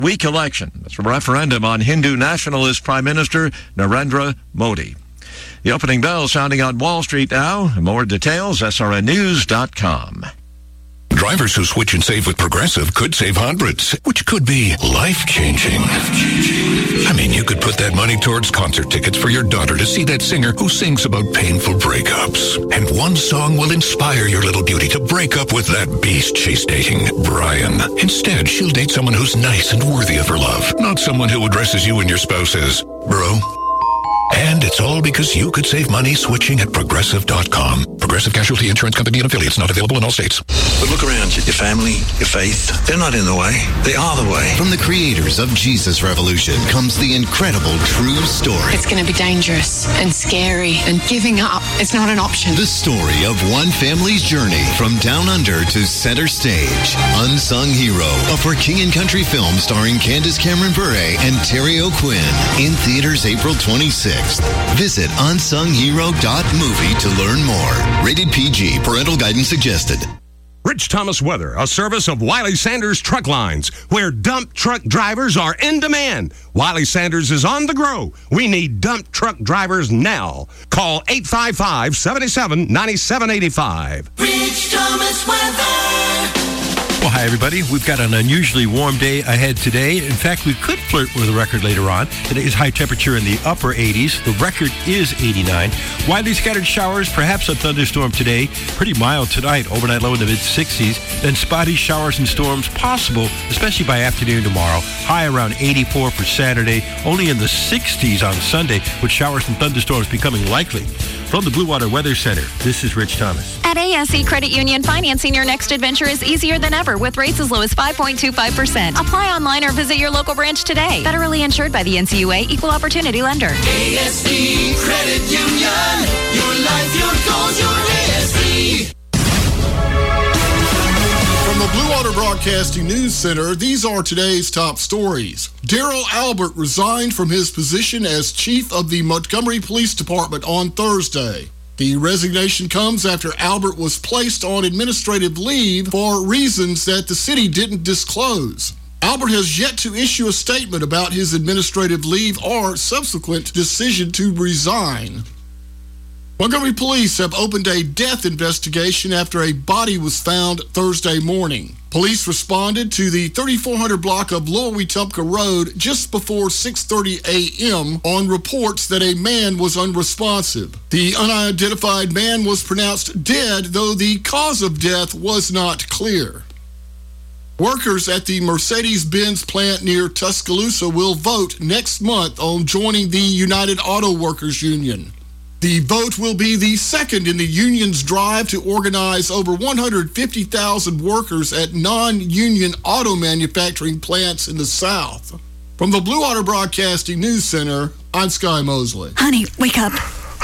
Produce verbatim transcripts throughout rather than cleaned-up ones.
week election. It's a referendum on Hindu nationalist Prime Minister Narendra Modi. The opening bell sounding on Wall Street now. More details, S R N news dot com. Drivers who switch and save with Progressive could save hundreds, which could be life-changing. I mean, you could put that money towards concert tickets for your daughter to see that singer who sings about painful breakups. And one song will inspire your little beauty to break up with that beast she's dating, Brian. Instead, she'll date someone who's nice and worthy of her love, not someone who addresses you and your spouse as bro. And it's all because you could save money switching at Progressive dot com. Progressive Casualty Insurance Company and affiliates, not available in all states. But look around you. Your family, your faith, they're not in the way. They are the way. From the creators of Jesus Revolution comes the incredible true story. It's going to be dangerous and scary, and giving up is not an option. The story of one family's journey from down under to center stage. Unsung Hero, a For King and Country film starring Candace Cameron Bure and Terry O'Quinn. In theaters April twenty-sixth. Visit unsung hero dot movie to learn more. Rated P G. Parental guidance suggested. Rich Thomas Weather, a service of Wiley Sanders Truck Lines, where dump truck drivers are in demand. Wiley Sanders is on the grow. We need dump truck drivers now. Call eight five five, seven seven, nine seven eight five. Rich Thomas Weather. Well, hi, everybody. We've got an unusually warm day ahead today. In fact, we could flirt with a record later on. Today's high temperature in the upper eighties. The record is eighty-nine. Widely scattered showers, perhaps a thunderstorm today. Pretty mild tonight. Overnight low in the mid-sixties. Then spotty showers and storms possible, especially by afternoon tomorrow. High around eighty-four for Saturday. Only in the sixties on Sunday, with showers and thunderstorms becoming likely. From the Blue Water Weather Center, this is Rich Thomas. At A S E Credit Union, financing your next adventure is easier than ever with rates as low as five point two five percent. Apply online or visit your local branch today. Federally insured by the N C U A, Equal Opportunity Lender. A S E Credit Union. Your life, your goals, your A S E. From the Blue Water Broadcasting News Center, these are today's top stories. Daryl Albert resigned from his position as chief of the Montgomery Police Department on Thursday. The resignation comes after Albert was placed on administrative leave for reasons that the city didn't disclose. Albert has yet to issue a statement about his administrative leave or subsequent decision to resign. Montgomery police have opened a death investigation after a body was found Thursday morning. Police responded to the thirty-four hundred block of Lower Wetumpka Road just before six thirty a.m. on reports that a man was unresponsive. The unidentified man was pronounced dead, though the cause of death was not clear. Workers at the Mercedes-Benz plant near Tuscaloosa will vote next month on joining the United Auto Workers Union. The vote will be the second in the union's drive to organize over one hundred fifty thousand workers at non-union auto manufacturing plants in the South. From the Blue Water Broadcasting News Center, I'm Sky Mosley. Honey, wake up.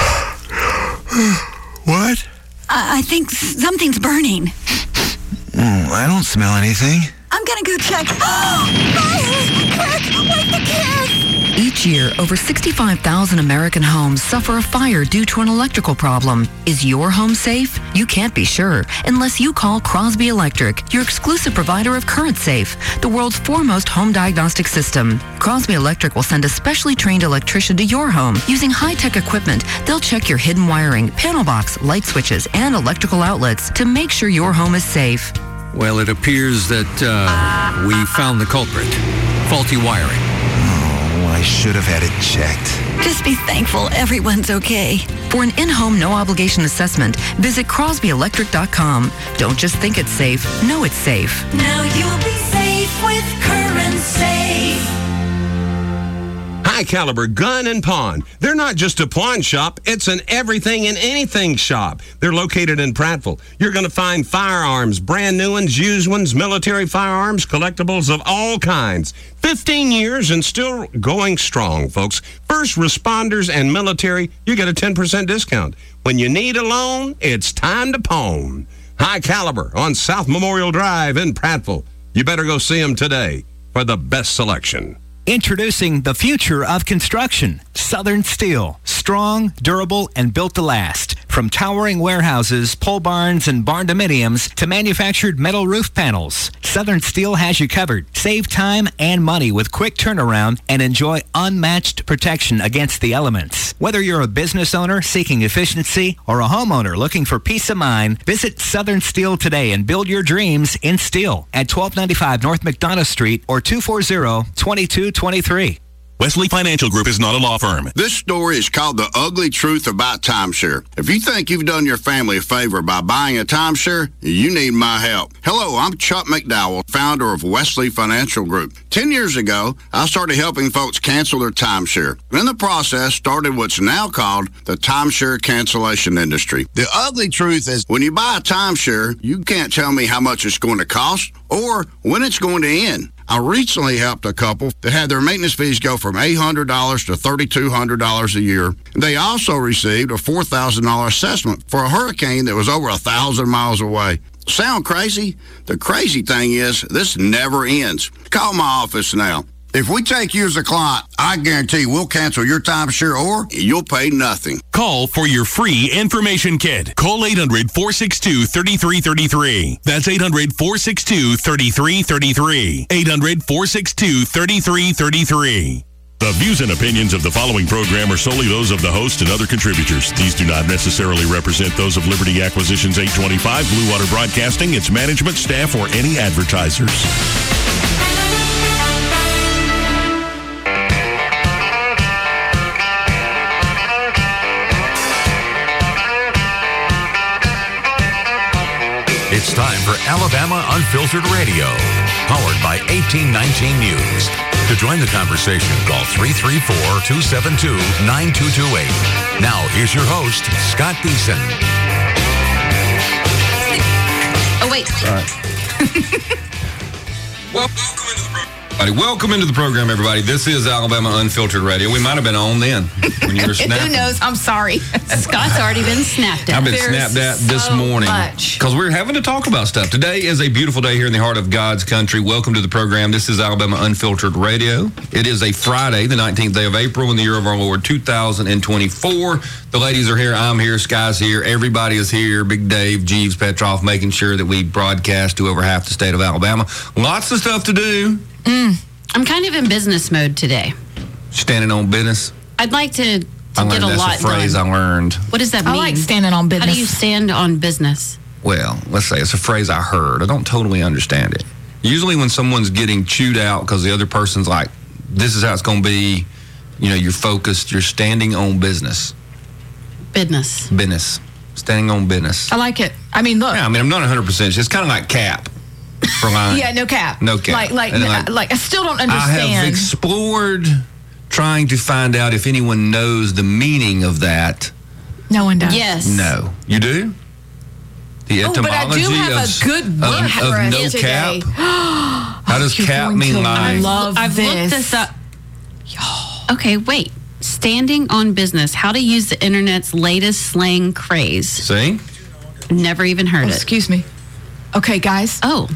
What? I, I think something's burning. Mm, I don't smell anything. I'm gonna go check. Oh, quick, wake the kids! Each year, over sixty-five thousand American homes suffer a fire due to an electrical problem. Is your home safe? You can't be sure unless you call Crosby Electric, your exclusive provider of Current Safe, the world's foremost home diagnostic system. Crosby Electric will send a specially trained electrician to your home. Using high-tech equipment, they'll check your hidden wiring, panel box, light switches, and electrical outlets to make sure your home is safe. Well, it appears that uh, we found the culprit. Faulty wiring. I should have had it checked. Just be thankful everyone's okay. For an in-home, no-obligation assessment, visit crosby electric dot com. Don't just think it's safe, know it's safe. Now you'll be safe with Current Safe. High Caliber Gun and Pawn. They're not just a pawn shop, it's an everything and anything shop. They're located in Prattville. You're going to find firearms, brand new ones, used ones, military firearms, collectibles of all kinds. fifteen years and still going strong, folks. First responders and military, you get a ten percent discount. When you need a loan, it's time to pawn. High Caliber on South Memorial Drive in Prattville. You better go see them today for the best selection. Introducing the future of construction. Southern Steel. Strong, durable, and built to last. From towering warehouses, pole barns, and barn dominiums to manufactured metal roof panels, Southern Steel has you covered. Save time and money with quick turnaround and enjoy unmatched protection against the elements. Whether you're a business owner seeking efficiency or a homeowner looking for peace of mind, visit Southern Steel today and build your dreams in steel at twelve ninety-five North McDonough Street or two four zero, two two two three. Wesley Financial Group is not a law firm. This story is called The Ugly Truth About Timeshare. If you think you've done your family a favor by buying a timeshare, you need my help. Hello, I'm Chuck McDowell, founder of Wesley Financial Group. Ten years ago, I started helping folks cancel their timeshare. In the process, started what's now called the timeshare cancellation industry. The ugly truth is when you buy a timeshare, you can't tell me how much it's going to cost or when it's going to end. I recently helped a couple that had their maintenance fees go from eight hundred dollars to three thousand two hundred dollars a year. They also received a four thousand dollars assessment for a hurricane that was over one thousand miles away. Sound crazy? The crazy thing is, this never ends. Call my office now. If we take you as a client, I guarantee we'll cancel your timeshare or you'll pay nothing. Call for your free information kit. Call eight hundred, four six two, three three three three. That's eight hundred, four six two, three three three three. eight hundred, four six two, three three three three. The views and opinions of the following program are solely those of the host and other contributors. These do not necessarily represent those of Liberty Acquisitions eight twenty-five, Blue Water Broadcasting, its management, staff, or any advertisers. It's time for Alabama Unfiltered Radio, powered by eighteen nineteen News. To join the conversation, call three three four, two seven two, nine two two eight. Now, here's your host, Scott Beeson. Oh, wait. All right. Well, welcome into the program, everybody. This is Alabama Unfiltered Radio. We might have been on then when you were snapping. Who knows? I'm sorry. Scott's already been snapped at. I've been There's snapped at this so morning much. because we're having to talk about stuff. Today is a beautiful day here in the heart of God's country. Welcome to the program. This is Alabama Unfiltered Radio. It is a Friday, the nineteenth day of April in the year of our Lord, two thousand twenty-four. The ladies are here. I'm here. Sky's here. Everybody is here. Big Dave, Jeeves, Petroff, making sure that we broadcast to over half the state of Alabama. Lots of stuff to do. Mm. I'm kind of in business mode today. Standing on business. I'd like to, to I learned get a that's lot a phrase done. I learned. What does that I mean? like standing on business. How do you stand on business? Well, let's say it's a phrase I heard. I don't totally understand it. Usually when someone's getting chewed out because the other person's like, this is how it's going to be, you know, you're focused, you're standing on business. Business. Business. Standing on business. I like it. I mean, look. Yeah, I mean, I'm not one hundred percent. It's kind of like cap. For line. Yeah, no cap. No cap. Like, like, And no, like, like, I still don't understand. I have explored trying to find out if anyone knows the meaning of that. No one does. Yes. No. You do? The Oh, but I etymology do have of, a good book of, for of us no today. cap. How does You're cap going mean to lie? love I've this. looked this up. Okay, wait. Standing on business. How to use the internet's latest slang craze. See? Never even heard Oh, it. excuse me. Okay, guys. Oh.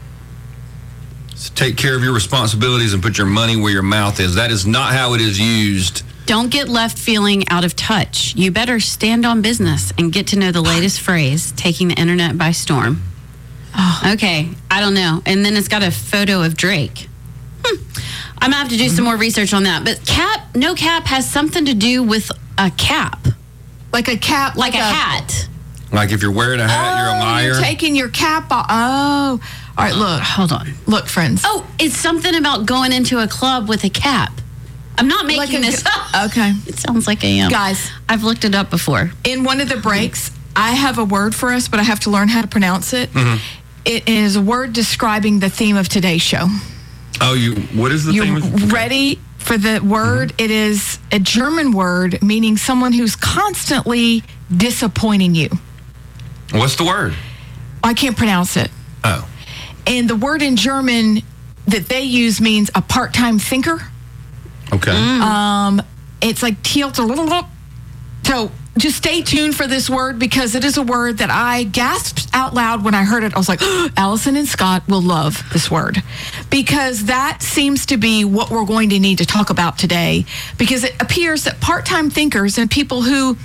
So take care of your responsibilities and put your money where your mouth is. That is not how it is used. Don't get left feeling out of touch. You better stand on business and get to know the latest phrase, taking the internet by storm. Oh. Okay, I don't know. And then it's got a photo of Drake. Hmm. I'm going to have to do some more research on that. But cap, no cap has something to do with a cap. Like a cap. Like, Like a, a- hat. Like if you're wearing a hat, you're a liar. You're taking your cap off. Oh. All right, look. Hold on. Look, friends. Oh, it's something about going into a club with a cap. I'm not making Like a- this up. Okay. It sounds like I am. Guys. I've looked it up before. In one of the breaks, I have a word for us, but I have to learn how to pronounce it. Mhm. It is a word describing the theme of today's show. Oh, you. What is the You thing? With, ready for the word? Mm-hmm. It is a German word meaning someone who's constantly disappointing you. What's the word? I can't pronounce it. Oh. And the word in German that they use means a part-time thinker. Okay. Um, it's like tielt. So just stay tuned for this word because it is a word that I gasped out loud when I heard it. I was like, oh, Allison and Scott will love this word because that seems to be what we're going to need to talk about today because it appears that part-time thinkers and people who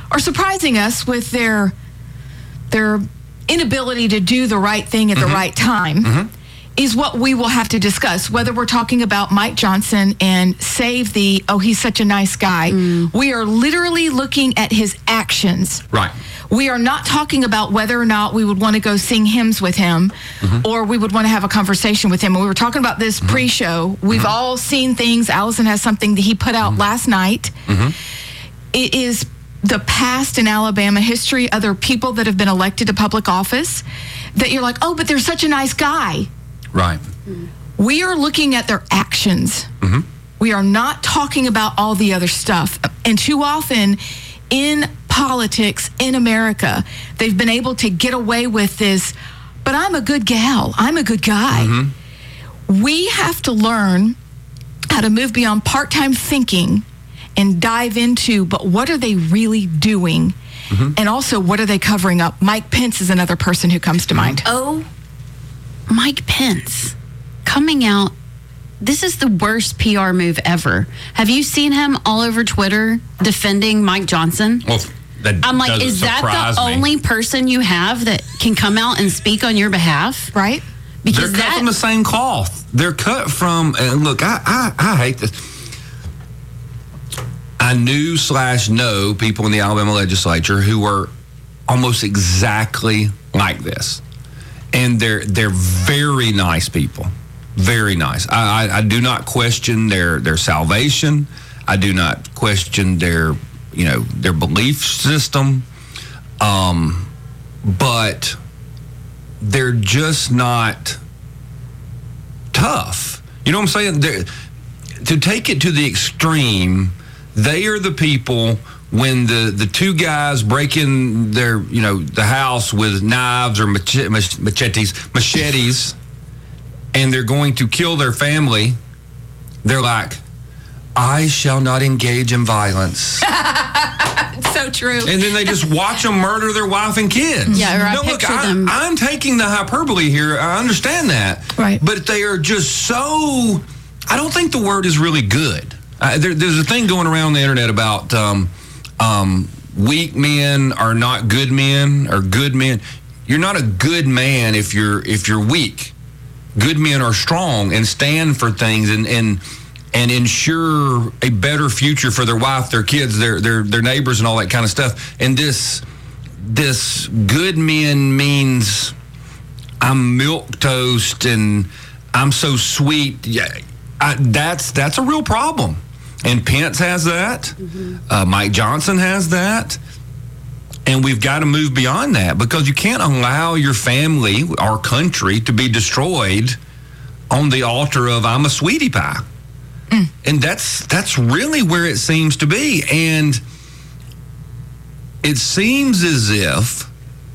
are surprising us with their their inability to do the right thing at mm-hmm. the right time mm-hmm. is what we will have to discuss. Whether we're talking about Mike Johnson and save the, oh, he's such a nice guy. Mm. We are literally looking at his actions. Right. We are not talking about whether or not we would want to go sing hymns with him mm-hmm. or we would want to have a conversation with him. And we were talking about this mm-hmm. pre-show. We've mm-hmm. all seen things. Allison has something that he put out mm-hmm. last night. Mm-hmm. It is the past in Alabama history, other people that have been elected to public office that you're like, oh, but they're such a nice guy. Right. We are looking at their actions. Mm-hmm. We are not talking about all the other stuff. And too often in politics in America, they've been able to get away with this, but I'm a good gal. I'm a good guy. Mm-hmm. We have to learn how to move beyond part-time thinking and dive into, but what are they really doing? Mm-hmm. And also, what are they covering up? Mike Pence is another person who comes to mm-hmm. mind. Oh, Mike Pence coming out. This is the worst P R move ever. Have you seen him all over Twitter defending Mike Johnson? Well, that I'm like, is that the me. only person you have that can come out and speak on your behalf? Right? Because they're cut that, from the same cloth. They're cut from, and look, I, I, I hate this. I knew slash know people in the Alabama legislature who were almost exactly like this. And they're they're very nice people. Very nice. I, I, I do not question their, their salvation. I do not question their, you know, their belief system. Um, but they're just not tough. You know what I'm saying? They're, to take it to the extreme, they are the people when the, the two guys break in their, you know, the house with knives or mach- mach- machetes, machetes, and they're going to kill their family, they're like, I shall not engage in violence. It's so true. And then they just watch them murder their wife and kids. Yeah, or I no, look, picture I, them. I'm taking the hyperbole here. I understand that. Right. But they are just so, I don't think the word is really good. Uh, there, there's a thing going around on the internet about um, um, weak men are not good men or good men. You're not a good man if you're if you're weak. Good men are strong and stand for things and and and ensure a better future for their wife, their kids, their their their neighbors, and all that kind of stuff. And this this good men means I'm milk toast and I'm so sweet. Yeah, I, that's that's a real problem. And Pence has that. Mm-hmm. Uh, Mike Johnson has that. And we've got to move beyond that because you can't allow your family, our country, to be destroyed on the altar of I'm a sweetie pie. Mm. And that's that's really where it seems to be. And it seems as if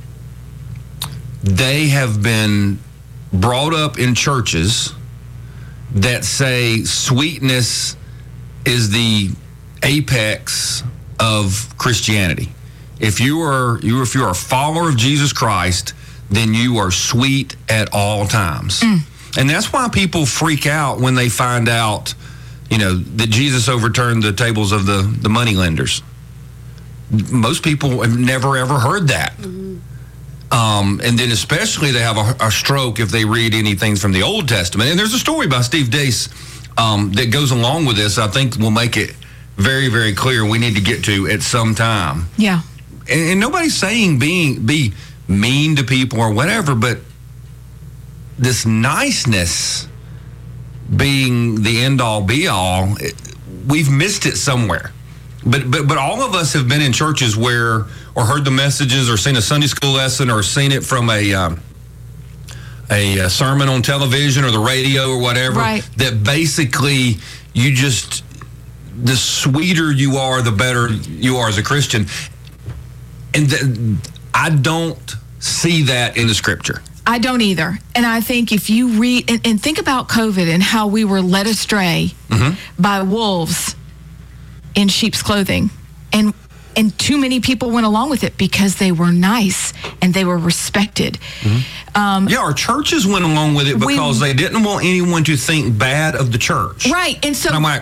they have been brought up in churches that say sweetness is the apex of Christianity. If you are you if you are a follower of Jesus Christ, then you are sweet at all times. Mm. And that's why people freak out when they find out, you know, that Jesus overturned the tables of the, the money lenders. Most people have never ever heard that. Mm-hmm. Um, and then especially they have a, a stroke if they read anything from the Old Testament. And there's a story by Steve Deace um, that goes along with this. I think will make it very, very clear we need to get to at some time. Yeah. And, and nobody's saying being be mean to people or whatever, but this niceness being the end-all, be-all, it, we've missed it somewhere. But but but all of us have been in churches where, or heard the messages, or seen a Sunday school lesson, or seen it from a um, a, a sermon on television or the radio or whatever. Right. That basically you just, the sweeter you are, the better you are as a Christian. And th- I don't see that in the scripture. I don't either. And I think if you read, and, and think about COVID and how we were led astray mm-hmm. by wolves in sheep's clothing. And and too many people went along with it because they were nice and they were respected. Mm-hmm. Um, yeah, our churches went along with it because we, they didn't want anyone to think bad of the church. Right. And so and I'm like,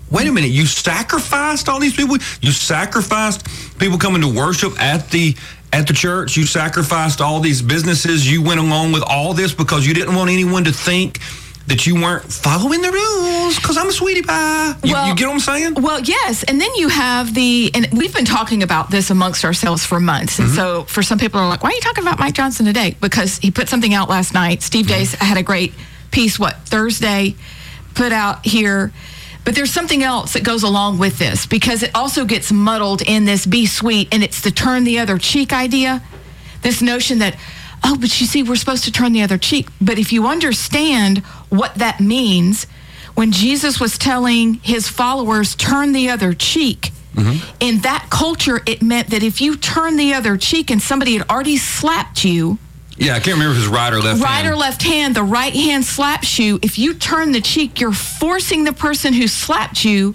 Wait a minute, you sacrificed all these people? You sacrificed people coming to worship at the at the church? You sacrificed all these businesses? You went along with all this because you didn't want anyone to think that you weren't following the rules because I'm a sweetie pie. You, Well- you get what I'm saying? Well, yes. And then you have the, and we've been talking about this amongst ourselves for months. And Mm-hmm. so for some people are like, why are you talking about Mike Johnson today? Because he put something out last night. Steve Mm-hmm. Dace had a great piece, what, Thursday, put out here. But there's something else that goes along with this because it also gets muddled in this be sweet, and it's the turn the other cheek idea. This notion that, oh, but you see, we're supposed to turn the other cheek. But if you understand what that means, when Jesus was telling his followers, turn the other cheek, in that culture, it meant that if you turn the other cheek and somebody had already slapped you, Yeah, I can't remember if it was right or left right hand. or left hand, the right hand slaps you. If you turn the cheek, you're forcing the person who slapped you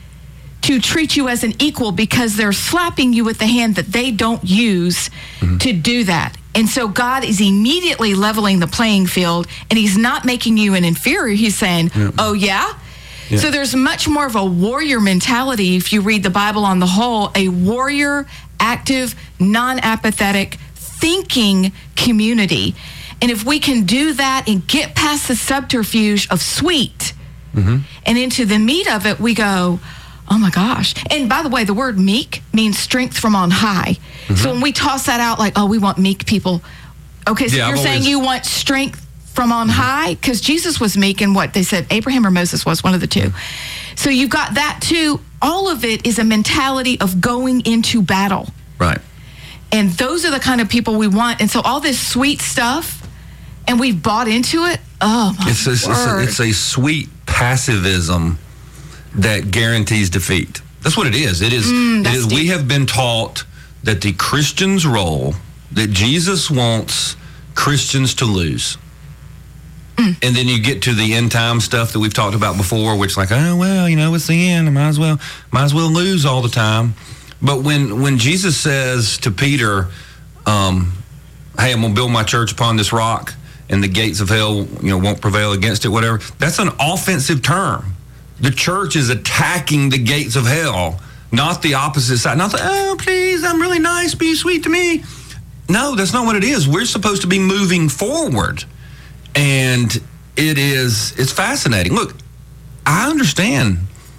to treat you as an equal because they're slapping you with the hand that they don't use to do that. And so God is immediately leveling the playing field, and he's not making you an inferior. He's saying, oh, yeah? Yeah. So there's much more of a warrior mentality if you read the Bible on the whole, a warrior, active, non-apathetic, thinking community. And if we can do that and get past the subterfuge of sweet and into the meat of it, we go, oh my gosh. And by the way, the word meek means strength from on high. So when we toss that out like, oh, we want meek people. Okay, so Yeah, you're I've saying always- you want strength from on high? Because Jesus was meek, and what they said, Abraham or Moses was, one of the two. So you've got that too. All of it is a mentality of going into battle. Right. And those are the kind of people we want. And so all this sweet stuff, and we've bought into it. Oh, my It's a, it's, a, word. it's a sweet passivism that guarantees defeat. That's what it is. It is. Mm, it that's is we have been taught that the Christian's role, that Jesus wants Christians to lose. Mm. And then you get to the end time stuff that we've talked about before, which like, oh well, you know, it's the end. I might as well, might as well lose all the time. But when when Jesus says to Peter, um, "Hey, I'm gonna build my church upon this rock, and the gates of hell, you know, won't prevail against it," whatever. That's an offensive term. The church is attacking the gates of hell, not the opposite side. Not the, oh, please, I'm really nice, be sweet to me. No, that's not what it is. We're supposed to be moving forward. And it is, it's fascinating. Look, I understand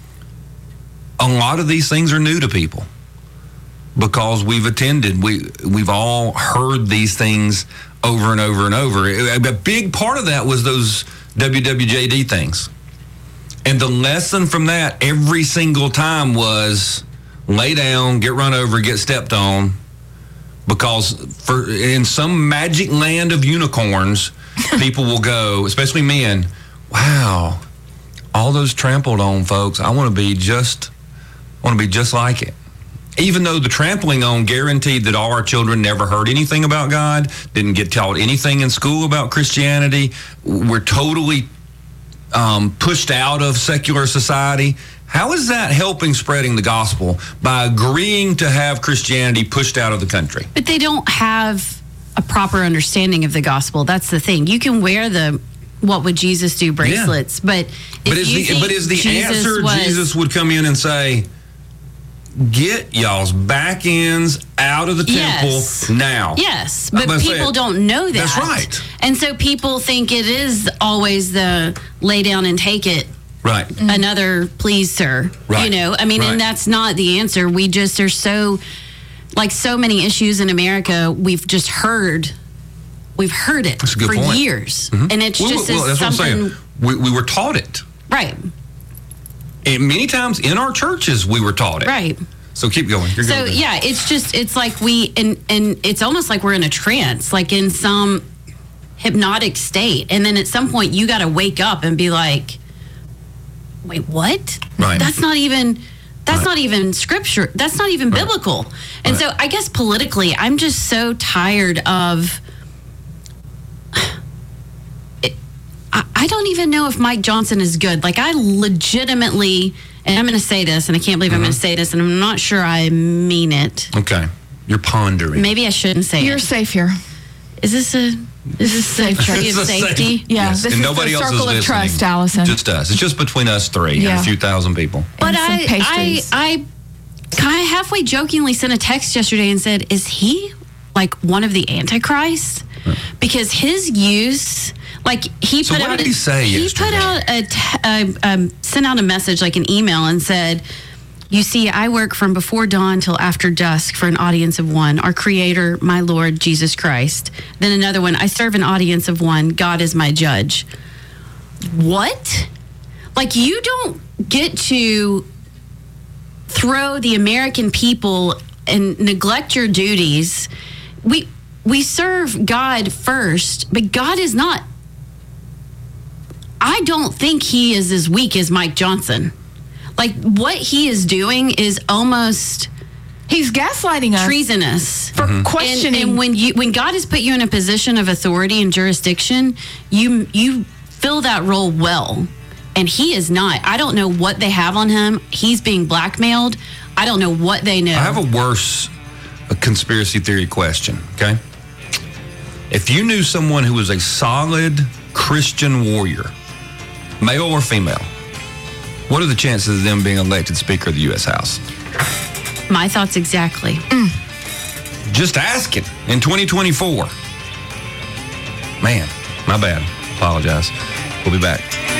a lot of these things are new to people because we've attended, we, we've all heard these things over and over and over. A big part of that was those W W J D things. And the lesson from that every single time was lay down, get run over, get stepped on, because for in some magic land of unicorns, people will go, especially men, wow, all those trampled on folks, I want to be just, want to be just like it. Even though the trampling on guaranteed that all our children never heard anything about God, didn't get taught anything in school about Christianity, we're totally um, pushed out of secular society. How is that helping spreading the gospel by agreeing to have Christianity pushed out of the country? But they don't have a proper understanding of the gospel. That's the thing. You can wear the "What would Jesus do" bracelets, but if But is you the think but is the Jesus answer was, Jesus would come in and say, "Get y'all's back ends out of the temple Yes. now"? Yes, I'm but gonna say people it. don't know that. That's right. And so people think it is always the lay down and take it. Right. Another please, sir. Right. You know, I mean, Right. and that's not the answer. We just are so, like so many issues in America, we've just heard, we've heard it That's a good for point. years. Mhm. And it's Well, just well, as that's what I'm something, saying. We, we were taught it. right, And many times in our churches, we were taught it. right. So keep going. You're So good. yeah, it's just it's like we and and it's almost like we're in a trance, like in some hypnotic state, and then at some point you got to wake up and be like, wait, what? Right. That's not even that's Right. not even scripture. That's not even biblical. And so I guess politically, I'm just so tired of. It, I, I don't even know if Mike Johnson is good. Like I legitimately. And I'm going to say this, and I can't believe I'm going to say this, and I'm not sure I mean it. Okay. You're pondering. Maybe I shouldn't say You're it. safe here. Is this a This is a tree of It's a safety. safe- Yeah, Yes, this and is nobody the else is circle of listening. trust, Allison. Just us. It's just between us three Yeah. and a few thousand people. But And some I, I, pastries. I kind of halfway jokingly sent a text yesterday and said, "Is he like one of the Antichrist?" Because his use, like he So put what out, did a- he say he yesterday? put out a, t- um, um, sent out a message like an email and said, "You see, I work from before dawn till after dusk for an audience of one, our Creator, my Lord Jesus Christ." Then another one, "I serve an audience of one, God is my judge." What? Like, you don't get to throw the American people and neglect your duties. We we serve God first, but God is not. I don't think he is as weak as Mike Johnson. Like, what he is doing is almost He's gaslighting us. treasonous For Mm-hmm. questioning. And, and when you when God has put you in a position of authority and jurisdiction, you you fill that role well. And he is not. I don't know what they have on him. He's being blackmailed. I don't know what they know. I have a worse a conspiracy theory question, okay? If you knew someone who was a solid Christian warrior, male or female, what are the chances of them being elected Speaker of the U S House? My thoughts exactly. Just asking in twenty twenty-four. Man, my bad. Apologize. We'll be back.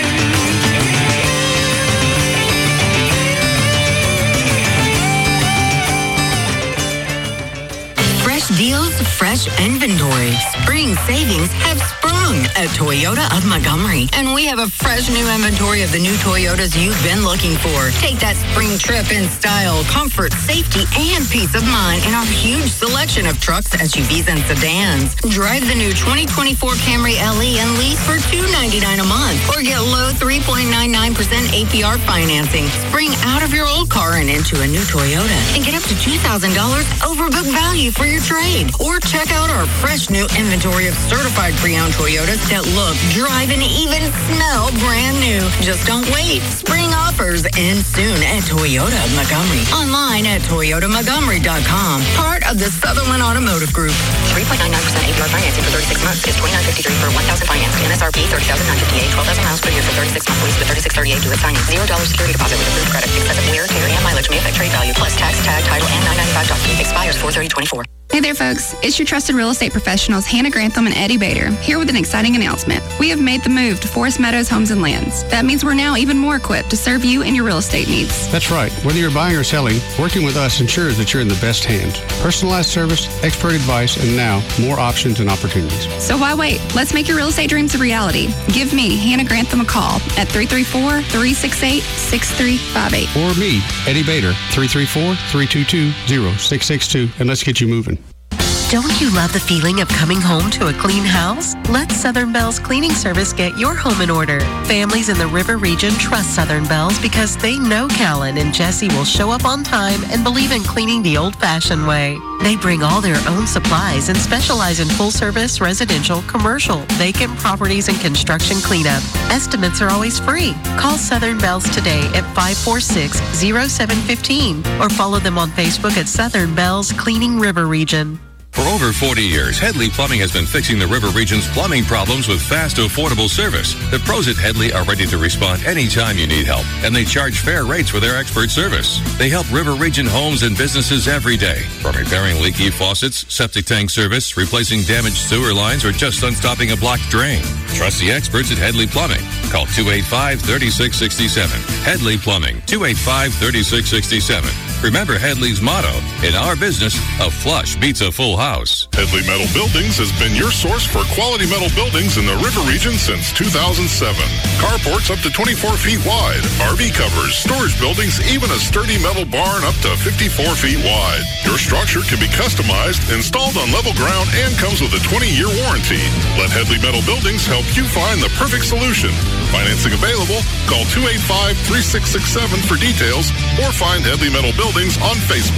Fresh deals, fresh inventory. Spring savings have sprung at Toyota of Montgomery. And we have a fresh new inventory of the new Toyotas you've been looking for. Take that spring trip in style, comfort, safety, and peace of mind in our huge selection of trucks, S U Vs, and sedans. Drive the new twenty twenty-four Camry L E and lease for two hundred ninety-nine dollars a month. Or get low three point nine nine percent A P R financing. Spring out of your old car and into a new Toyota. And get up to two thousand dollars overbook value for your trade. Or check out our fresh new inventory of certified pre-owned Toyotas that look, drive, and even smell brand new. Just don't wait. Spring offers end soon at Toyota of Montgomery. Online at toyota montgomery dot com. Part of the Sutherland Automotive Group. three point nine nine percent A P R financing for thirty-six months is twenty-nine fifty-three for one thousand financed. M S R P thirty thousand nine hundred fifty-eight, twelve thousand miles per year for thirty-six months lease with thirty-six thirty-eight due at signing. Zero dollars security deposit with approved credit. Excessive wear, tear, and mileage may affect trade value plus tax, tag, title, and nine ninety-five document. Expires four thirty twenty-four. Hey there, folks. It's your trusted real estate professionals, Hannah Grantham and Eddie Bader, here with an exciting announcement. We have made the move to Forest Meadows Homes and Lands. That means we're now even more equipped to serve you and your real estate needs. That's right. Whether you're buying or selling, working with us ensures that you're in the best hands. Personalized service, expert advice, and now more options and opportunities. So why wait? Let's make your real estate dreams a reality. Give me, Hannah Grantham, a call at three three four, three six eight, six three five eight. Or me, Eddie Bader, three three four, three two two, zero six six two, and let's get you moving. Don't you love the feeling of coming home to a clean house? Let Southern Bell's cleaning service get your home in order. Families in the River region trust Southern Bell's because they know Callan and Jesse will show up on time and believe in cleaning the old-fashioned way. They bring all their own supplies and specialize in full-service, residential, commercial, vacant properties, and construction cleanup. Estimates are always free. Call Southern Bell's today at five four six, zero seven one five or follow them on Facebook at Southern Bell's Cleaning River Region. For over forty years, Headley Plumbing has been fixing the River Region's plumbing problems with fast, affordable service. The pros at Headley are ready to respond anytime you need help, and they charge fair rates for their expert service. They help River Region homes and businesses every day, from repairing leaky faucets, septic tank service, replacing damaged sewer lines, or just unstopping a blocked drain. Trust the experts at Headley Plumbing. Call two eight five, three six six seven. Headley Plumbing, two eight five, three six six seven. Remember Headley's motto, in our business, a flush beats a full house. Headley Metal Buildings has been your source for quality metal buildings in the River region since two thousand seven. Carports up to twenty-four feet wide, R V covers, storage buildings, even a sturdy metal barn up to fifty-four feet wide. Your structure can be customized, installed on level ground, and comes with a twenty-year warranty. Let Headley Metal Buildings help you find the perfect solution. Financing available. Call two eight five, three six six seven for details or find Headley Metal Buildings on Facebook.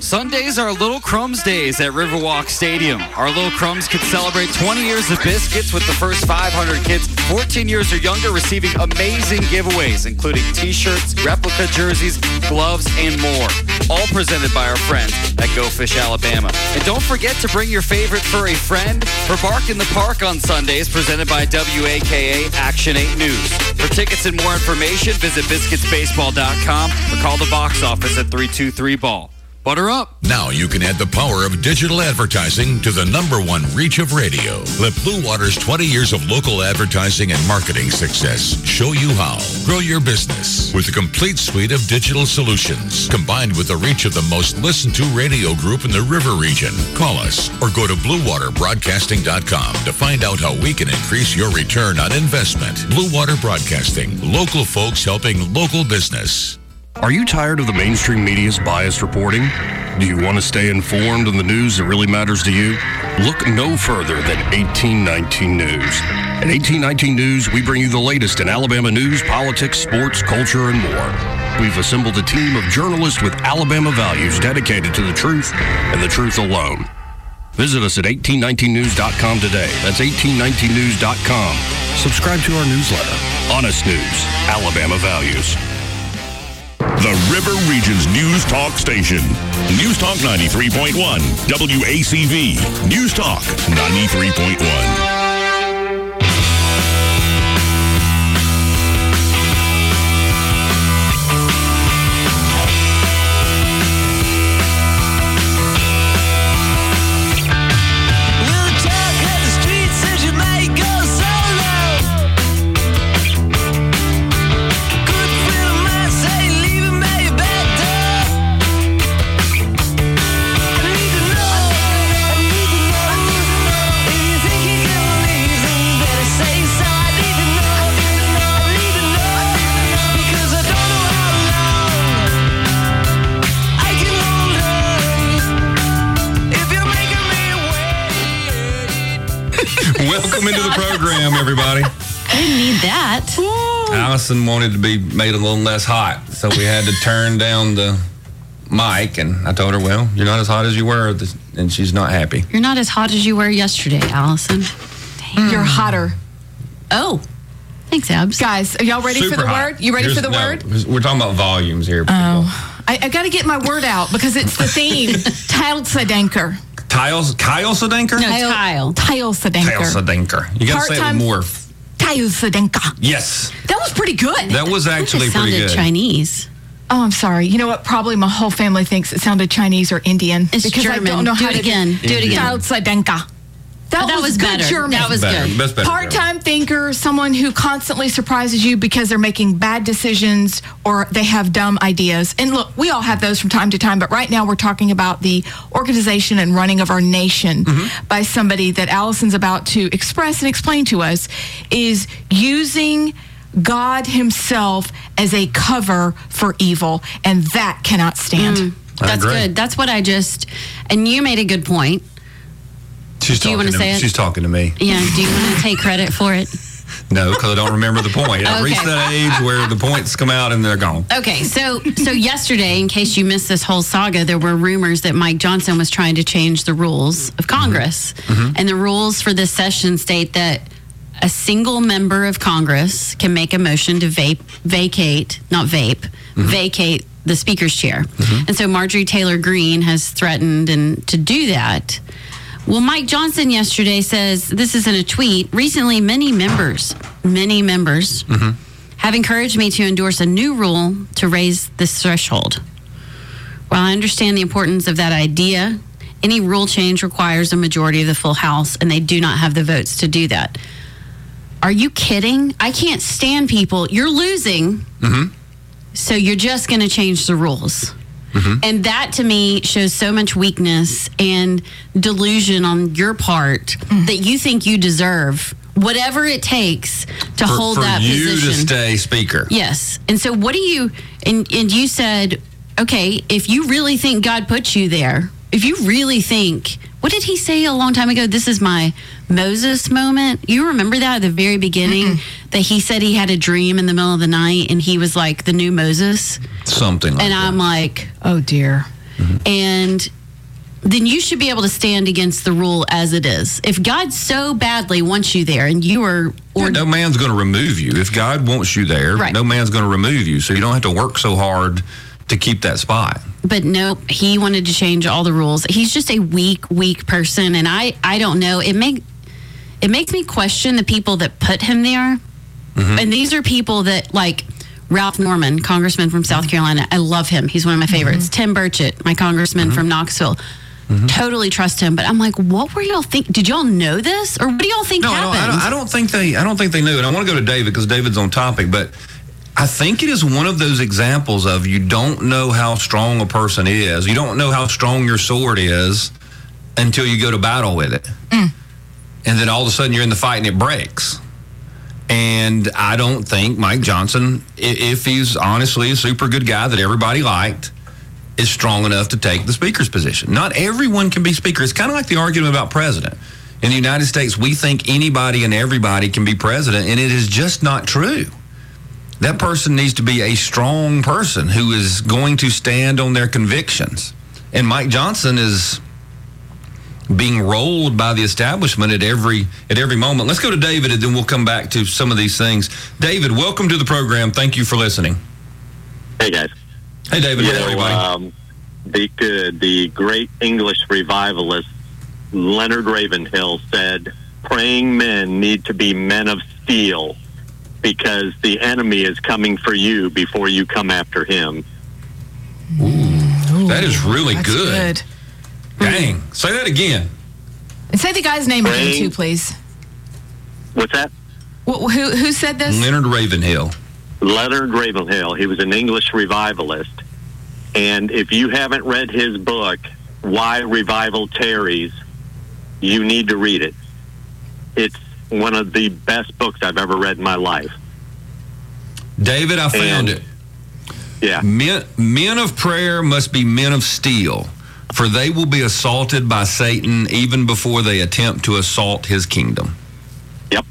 Sundays are Little Crumbs days at Riverwalk Stadium. Our Little Crumbs could celebrate twenty years of biscuits with the first five hundred kids fourteen years or younger receiving amazing giveaways, including t-shirts, replica jerseys, gloves, and more. All presented by our friends at Go Fish Alabama. And don't forget to bring your favorite furry friend for Bark in the Park on Sundays, presented by W A K A Action eight News. For tickets and more information, visit biscuits baseball dot com or call the box office at three two three ball. Butter up. Now you can add the power of digital advertising to the number one reach of radio. Let Blue Water's twenty years of local advertising and marketing success show you how. Grow your business with a complete suite of digital solutions, combined with the reach of the most listened to radio group in the River region. Call us or go to blue water broadcasting dot com to find out how we can increase your return on investment. Blue Water Broadcasting, local folks helping local business. Are you tired of the mainstream media's biased reporting? Do you want to stay informed on the news that really matters to you? Look no further than eighteen nineteen News. At eighteen nineteen News, we bring you the latest in Alabama news, politics, sports, culture, and more. We've assembled a team of journalists with Alabama values dedicated to the truth and the truth alone. Visit us at eighteen nineteen news dot com today. That's eighteen nineteen news dot com. Subscribe to our newsletter. Honest News, Alabama Values. The River Region's News Talk station. News Talk ninety-three point one. W A C V. News Talk ninety-three point one. Welcome into the program, everybody. I didn't need that. Allison wanted to be made a little less hot, so we had to turn down the mic, and I told her, well, you're not as hot as you were, and she's not happy. You're not as hot as you were yesterday, Allison. Dang. You're hotter. Oh. Thanks, Abs. Guys, are y'all ready Super for the hot. word? You ready Here's- for the no, word? We're talking about volumes here. Oh. I, I got to get my word out because it's the theme. Tile Sedenker. Tiles, Kyle Sedenker? No, Tile. Tile Sedenker. Kyle Sedenker. You got to say it Part-time- with more. Tile Sedenka. Yes. That was pretty good. That was actually pretty good. Chinese. Oh, I'm sorry. You know what? Probably my whole family thinks it sounded Chinese or Indian. It's because I German. don't know Do how it to again. Do it again. Tile Sedenka. That, Oh, that was, was good better. German. That was Better. good. That's better Part-time thinker, someone who constantly surprises you because they're making bad decisions or they have dumb ideas. And look, we all have those from time to time, but right now we're talking about the organization and running of our nation by somebody that Allison's about to express and explain to us is using God himself as a cover for evil, and that cannot stand. Mm, that's good. That's what I just, and you made a good point. She's Do you talking wanna to say me. it? She's talking to me. Yeah, do you want to take credit for it? No, because I don't remember the point. I've Okay. reached that age where the points come out and they're gone. Okay, so so yesterday, in case you missed this whole saga, there were rumors that Mike Johnson was trying to change the rules of Congress. Mm-hmm. And the rules for this session state that a single member of Congress can make a motion to vape, vacate, not vape, vacate the speaker's chair. And so Marjorie Taylor Greene has threatened and to do that. Well, Mike Johnson yesterday says, this is in a tweet, recently many members, many members have encouraged me to endorse a new rule to raise this threshold. While I understand the importance of that idea, any rule change requires a majority of the full House, and they do not have the votes to do that. Are you kidding? I can't stand people. You're losing, so you're just going to change the rules. And that to me shows so much weakness and delusion on your part that you think you deserve whatever it takes to for, hold for that you position. to stay speaker. Yes. And so what do you, and, and you said, okay, if you really think God put you there, if you really think, what did he say a long time ago? This is my Moses moment. You remember that at the very beginning that he said he had a dream in the middle of the night and he was like the new Moses? Something like And that. I'm like, oh dear. and then you should be able to stand against the rule as it is. If God so badly wants you there and you are... Or, yeah, no man's going to remove you. If God wants you there, right. no man's going to remove you. So you don't have to work so hard to keep that spot. But no, he wanted to change all the rules. He's just a weak, weak person. And I, I don't know. It, make, it makes me question the people that put him there. Mm-hmm. And these are people that, like... Ralph Norman, congressman from South Carolina. I love him. He's one of my favorites. Mm-hmm. Tim Burchett, my congressman mm-hmm. from Knoxville. Mm-hmm. Totally trust him. But I'm like, what were y'all think? Did y'all know this, or what do y'all think no, happened? I don't, I, don't, I don't think they. I don't think they knew it. I want to go to David because David's on topic, but I think it is one of those examples of you don't know how strong a person is. You don't know how strong your sword is until you go to battle with it, mm. and then all of a sudden you're in the fight and it breaks. And I don't think Mike Johnson, if he's honestly a super good guy that everybody liked, is strong enough to take the speaker's position. Not everyone can be speaker. It's kind of like the argument about president. In the United States, we think anybody and everybody can be president, and it is just not true. That person needs to be a strong person who is going to stand on their convictions. And Mike Johnson is being rolled by the establishment at every at every moment. Let's go to David, and then we'll come back to some of these things. David, welcome to the program. Thank you for listening. Hey, guys. Hey, David. You Hey, know, everybody. Um, the, uh, the great English revivalist Leonard Ravenhill said, praying men need to be men of steel because the enemy is coming for you before you come after him. Ooh, that is really That's good. good. Dang. Say that again. And say the guy's name Praying. again, too, please. What's that? Wh- who, who said this? Leonard Ravenhill. Leonard Ravenhill. He was an English revivalist. And if you haven't read his book, Why Revival Tarries, you need to read it. It's one of the best books I've ever read in my life. David, I found And- it. Yeah. Men, men of prayer must be men of steel, for they will be assaulted by Satan even before they attempt to assault his kingdom. Yep.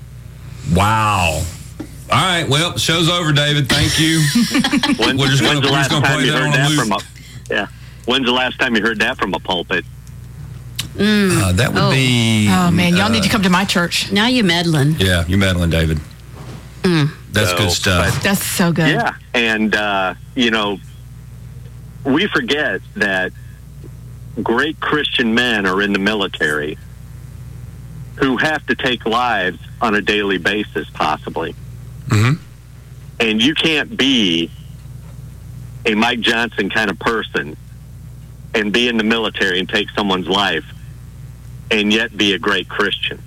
Wow. All right, well, show's over, David. Thank you. When, We're just when's gonna- the we're last just gonna time play you that heard on a that loop. from a? Yeah. When's the last time you heard that from a pulpit? Mm. Uh, that would Oh. be... Oh, man, y'all uh, need to come to my church. Now you're meddling. Yeah, you're meddling, David. Mm. That's So, good stuff. That's so good. Yeah. And, uh, you know, we forget that great Christian men are in the military who have to take lives on a daily basis, possibly. Mm-hmm. And you can't be a Mike Johnson kind of person and be in the military and take someone's life and yet be a great Christian.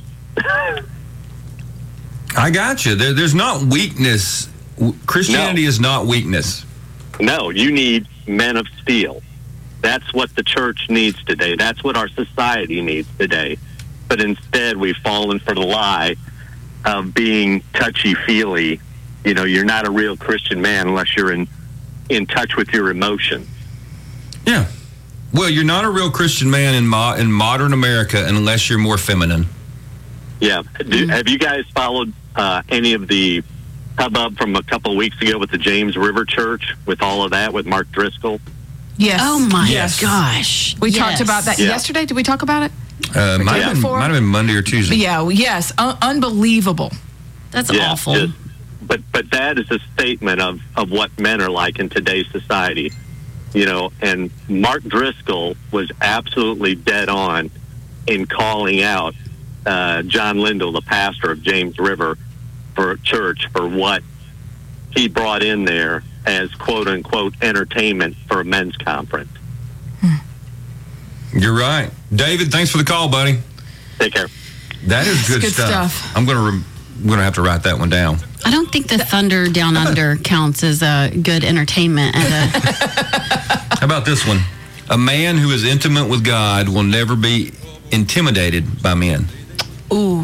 I got you. There, there's not weakness. Christianity No. is not weakness. No, you need men of steel. That's what the church needs today. That's what our society needs today. But instead, we've fallen for the lie of being touchy-feely. You know, you're not a real Christian man unless you're in, in touch with your emotions. Yeah. Well, you're not a real Christian man in mo- in modern America unless you're more feminine. Yeah. Do, have you guys followed uh, any of the hubbub from a couple of weeks ago with the James River Church, with all of that, with Mark Driscoll? Yes. Oh, my Yes. gosh. We Yes. talked about that Yeah. yesterday. Did we talk about it? Uh, might, Yeah. have been, Before? might have been Monday or Tuesday. Yeah, yes. Un- unbelievable. That's Yeah, awful. just- but but that is a statement of, of what men are like in today's society. You know, and Mark Driscoll was absolutely dead on in calling out uh, John Lindell, the pastor of James River for church, for what he brought in there as quote unquote entertainment for a men's conference. You're right. David, thanks for the call, buddy. Take care. That is good, good stuff. stuff. I'm going to re- I'm going to have to write that one down. I don't think the Thunder Down Under counts as a good entertainment. At a, How about this one? A man who is intimate with God will never be intimidated by men. Ooh.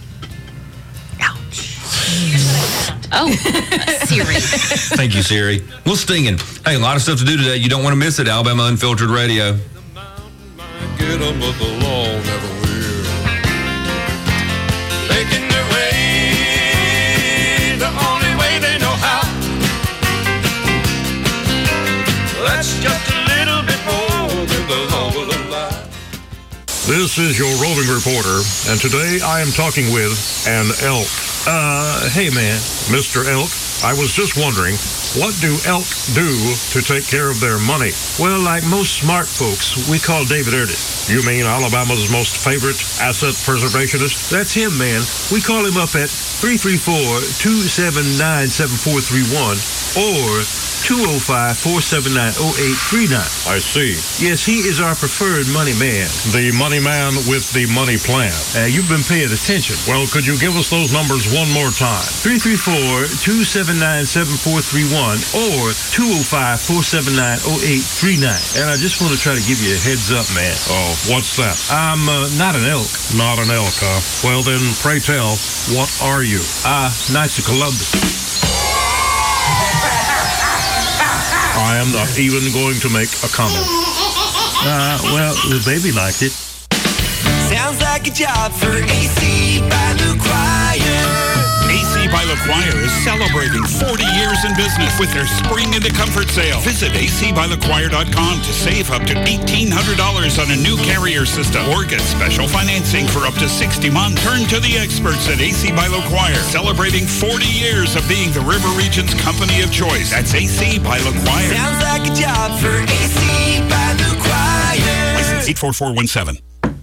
oh, Siri. Thank you, Siri. We'll stinging. Hey, a lot of stuff to do today. You don't want to miss it. Alabama Unfiltered Radio. Get 'em, but the law never will. Making their way the only way they know how. That's just a little bit more This is your roving reporter, and today I am talking with an elk. Uh, hey man, Mister Elk, I was just wondering, what do elk do to take care of their money? Well, like most smart folks, we call David Erdis. You mean Alabama's most favorite asset preservationist? That's him, man. We call him up at three three four, two seven nine, seven four three one or two oh five, four seven nine, oh eight three nine. I see. Yes, he is our preferred money man. The money man with the money plan. Uh, you've been paying attention. Well, could you give us those numbers one more time? three three four, two seven nine, seven four three one or two oh five, four seven nine, oh eight three nine. And I just want to try to give you a heads up, man. Oh, what's that? I'm uh, not an elk. Not an elk, huh? Well, then, pray tell, what are you? Ah, uh, Knights of Columbus. I am not even going to make a comment. Uh, well, the baby liked it. Sounds like a job for A C by LaQuire. A C by LaQuire is celebrating forty years in business with their Spring into Comfort sale. Visit A C by LaQuire dot com to save up to eighteen hundred dollars on a new carrier system or get special financing for up to sixty months. Turn to the experts at A C by LaQuire, celebrating forty years of being the River Region's company of choice. That's A C by LaQuire. Sounds like a job for A C by LaQuire. License eight four four one seven.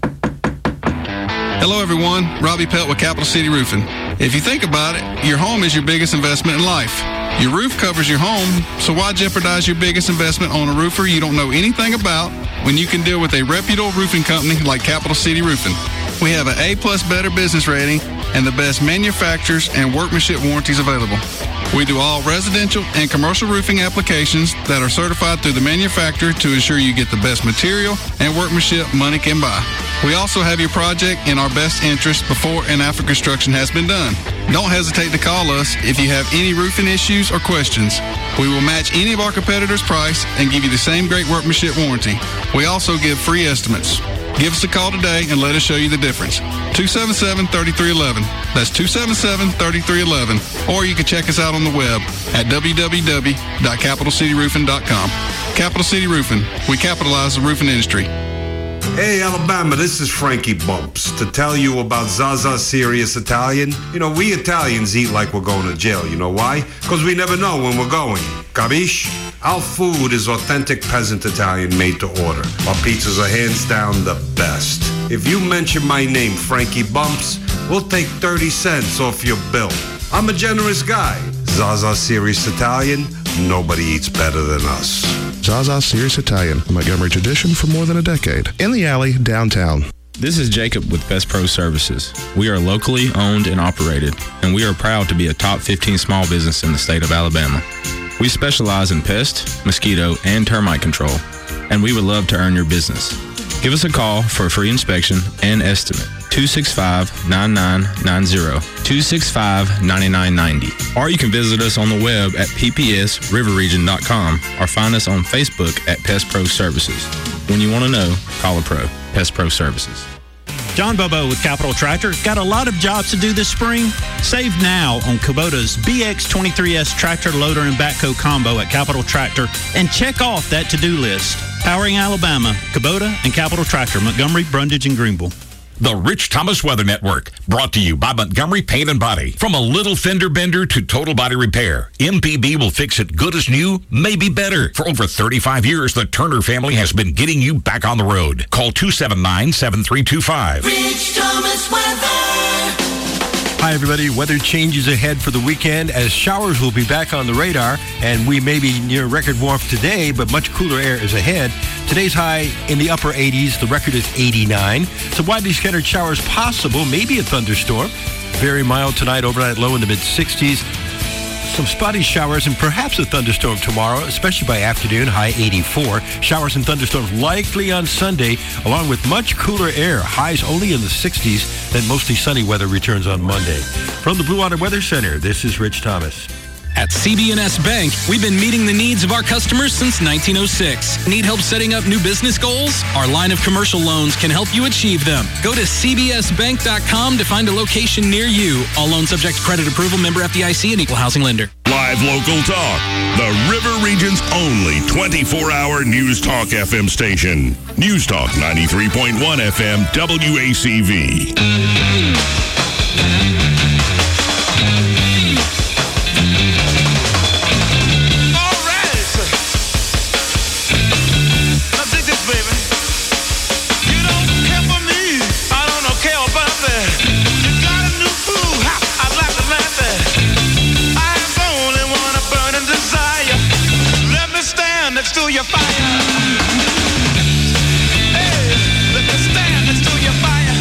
Hello, everyone. Robbie Pelt with Capital City Roofing. If you think about it, your home is your biggest investment in life. Your roof covers your home, so why jeopardize your biggest investment on a roofer you don't know anything about when you can deal with a reputable roofing company like Capital City Roofing? We have an A-plus better business rating and the best manufacturers and workmanship warranties available. We do all residential and commercial roofing applications that are certified through the manufacturer to ensure you get the best material and workmanship money can buy. We also have your project in our best interest before and after construction has been done. Don't hesitate to call us if you have any roofing issues or questions. We will match any of our competitors' price and give you the same great workmanship warranty. We also give free estimates. Give us a call today and let us show you the difference. two seven seven, three three one one. That's two seven seven, three three one one. Or you can check us out on the web at w w w dot capital city roofing dot com. Capital City Roofing. We capitalize the roofing industry. Hey, Alabama, this is Frankie Bumps to tell you about Zaza Serious Italian. You know, we Italians eat like we're going to jail. You know why? Because we never know when we're going. Capiche? Our food is authentic peasant Italian made to order. Our pizzas are hands down the best. If you mention my name, Frankie Bumps, we'll take thirty cents off your bill. I'm a generous guy. Zaza Serious Italian, nobody eats better than us. Zaza Serious Italian, a Montgomery tradition for more than a decade. In the alley, downtown. This is Jacob with Best Pro Services. We are locally owned and operated, and we are proud to be a top fifteen small business in the state of Alabama. We specialize in pest, mosquito, and termite control, and we would love to earn your business. Give us a call for a free inspection and estimate. two six five, nine nine nine zero, two six five, nine nine nine zero. Or you can visit us on the web at p p s river region dot com or find us on Facebook at Pest Pro Services. When you want to know, call a pro. Pest Pro Services. John Bobo with Capital Tractor. Got a lot of jobs to do this spring? Save now on Kubota's B X twenty-three S tractor loader and backhoe combo at Capital Tractor and check off that to-do list. Powering Alabama, Kubota and Capital Tractor, Montgomery, Brundage, and Greenville. The Rich Thomas Weather Network, brought to you by Montgomery Paint and Body. From a little fender bender to total body repair, M P B will fix it good as new, maybe better. For over thirty-five years, the Turner family has been getting you back on the road. Call two seven nine, seven three two five. Rich Thomas Weather. Hi, everybody. Weather changes ahead for the weekend as showers will be back on the radar, and we may be near record warmth today, but much cooler air is ahead. Today's high in the upper eighties. The record is eighty-nine. Some widely scattered showers possible, maybe a thunderstorm. Very mild tonight, overnight low in the mid-sixties. Some spotty showers and perhaps a thunderstorm tomorrow, especially by afternoon, high eighty-four. Showers and thunderstorms likely on Sunday, along with much cooler air, highs only in the sixties. Then mostly sunny weather returns on Monday. From the Blue Water Weather Center, this is Rich Thomas. At C B N S Bank, we've been meeting the needs of our customers since nineteen oh six. Need help setting up new business goals? Our line of commercial loans can help you achieve them. Go to c b s bank dot com to find a location near you. All loans subject to credit approval, member F D I C, and equal housing lender. Live local talk. The River Region's only twenty-four hour News Talk F M station. News Talk ninety-three point one F M W A C V. Next to your fire. Hey, let me stand next to your fire.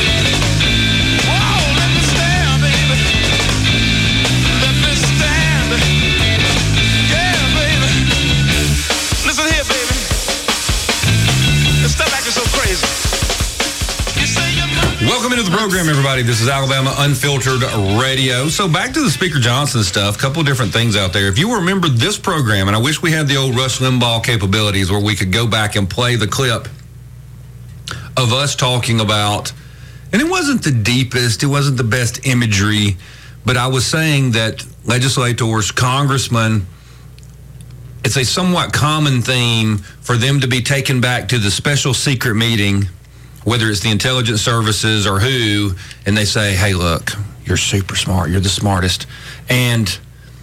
Whoa, let me stand, baby. Let me stand. Yeah, baby. Listen here, baby. This stuff acting so crazy. You say you're Welcome into the program, everybody. This is Alabama Unfiltered Radio. So back to the Speaker Johnson stuff, a couple of different things out there. If you remember this program, and I wish we had the old Rush Limbaugh capabilities where we could go back and play the clip of us talking about, and it wasn't the deepest, it wasn't the best imagery, but I was saying that legislators, congressmen, it's a somewhat common theme for them to be taken back to the special secret meeting, whether it's the intelligence services or who, and they say, hey, look, you're super smart. You're the smartest. And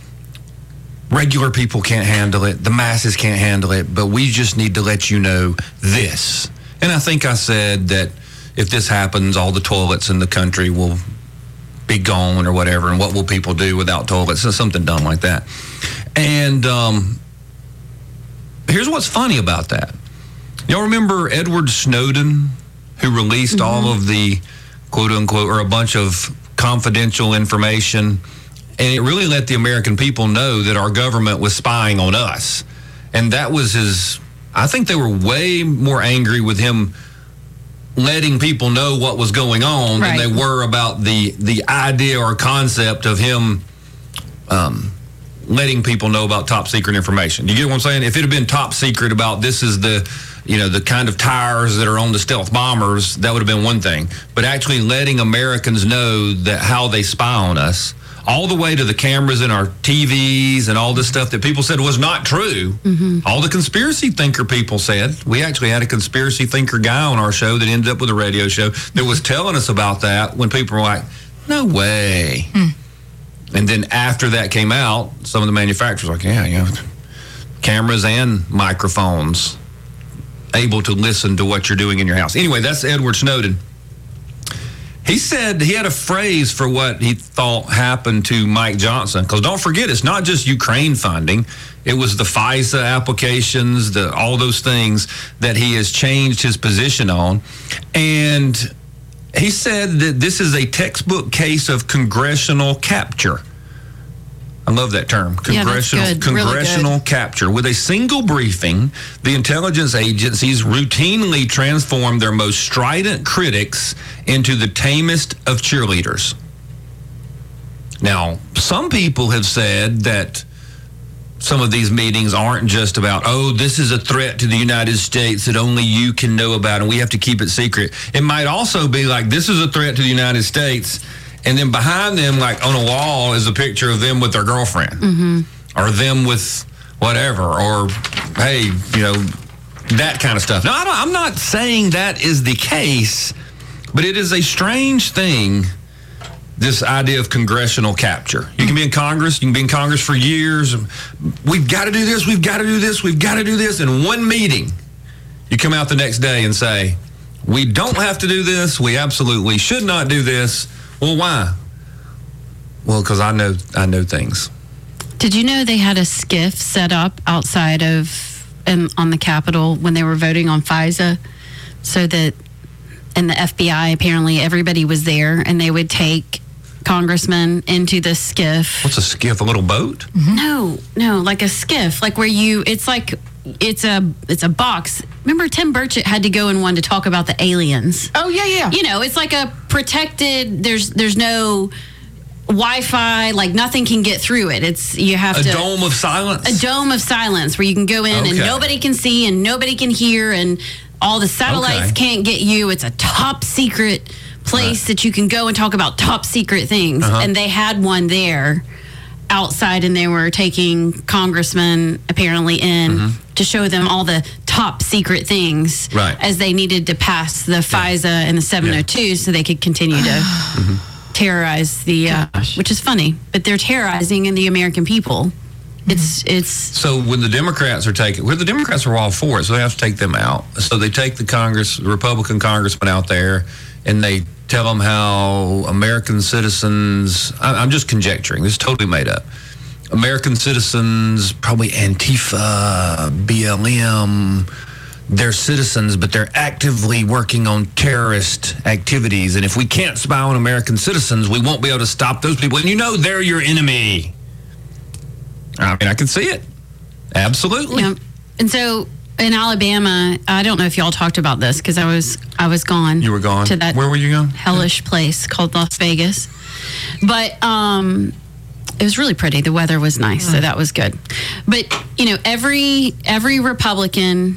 regular people can't handle it. The masses can't handle it. But we just need to let you know this. And I think I said that if this happens, all the toilets in the country will be gone or whatever. And what will people do without toilets? So something dumb like that. And um, here's what's funny about that. Y'all remember Edward Snowden, who released mm-hmm. all of the quote-unquote, or a bunch of confidential information, and it really let the American people know that our government was spying on us. And that was his, I think they were way more angry with him letting people know what was going on right. than they were about the, the idea or concept of him um, letting people know about top secret information. You get what I'm saying? If it had been top secret about this is the, you know, the kind of tires that are on the stealth bombers, that would have been one thing. But actually letting Americans know that how they spy on us, all the way to the cameras in our T Vs and all this stuff that people said was not true. Mm-hmm. All the conspiracy thinker people said. We actually had a conspiracy thinker guy on our show that ended up with a radio show that was telling us about that when people were like, no way. Mm. And then after that came out, some of the manufacturers were like, yeah, yeah, cameras and microphones able to listen to what you're doing in your house. Anyway, that's Edward Snowden. He said he had a phrase for what he thought happened to Mike Johnson. Because don't forget, it's not just Ukraine funding. It was the FISA applications, the all those things that he has changed his position on. And he said that this is a textbook case of congressional capture. I love that term, congressional yeah, that's good. congressional Really good. capture. With a single briefing, the intelligence agencies routinely transform their most strident critics into the tamest of cheerleaders. Now, some people have said that some of these meetings aren't just about, oh, this is a threat to the United States that only you can know about and we have to keep it secret. It might also be like, this is a threat to the United States, and then behind them, like on a wall, is a picture of them with their girlfriend, mm-hmm. or them with whatever, or hey, you know, that kind of stuff. Now, I don't, I'm not saying that is the case, but it is a strange thing, this idea of congressional capture. You can be in Congress, you can be in Congress for years. We've got to do this, we've got to do this, we've got to do this. In one meeting, you come out the next day and say, we don't have to do this, we absolutely should not do this. Well, why? Well, because I know I know things. Did you know they had a skiff set up outside of um, on the Capitol when they were voting on FISA, so that, and the F B I, apparently everybody was there, and they would take congressmen into the skiff. What's a skiff? A little boat? Mm-hmm. No, no, like a skiff, like where you. It's like it's a it's a box. Remember, Tim Burchett had to go in one to talk about the aliens. Oh yeah, yeah. You know, it's like a protected. There's there's no Wi-Fi, like nothing can get through it. It's you have a to a dome of silence. A dome of silence where you can go in okay. and nobody can see and nobody can hear and all the satellites okay. can't get you. It's a top secret place right. that you can go and talk about top secret things. Uh-huh. And they had one there. outside and they were taking congressmen apparently in Mm-hmm. to show them all the top secret things Right. as they needed to pass the FISA and the seven oh two so they could continue to Mm-hmm. terrorize the, uh, which is funny, but they're terrorizing the American people. It's, it's, So when the Democrats are taking, well, the Democrats are all for it, so they have to take them out. So they take the Congress, the Republican congressman out there, and they tell them how American citizens, I- I'm just conjecturing, this is totally made up. American citizens, probably Antifa, B L M, they're citizens, but they're actively working on terrorist activities. And if we can't spy on American citizens, we won't be able to stop those people. And you know they're your enemy. I mean, I can see it. Absolutely. yeah. And so in Alabama, I don't know if y'all talked about this because I was, I was gone. You were gone? To that Where were you going? hellish place called Las Vegas. But um, it was really pretty. The weather was nice, so that was good. But, you know, every every Republican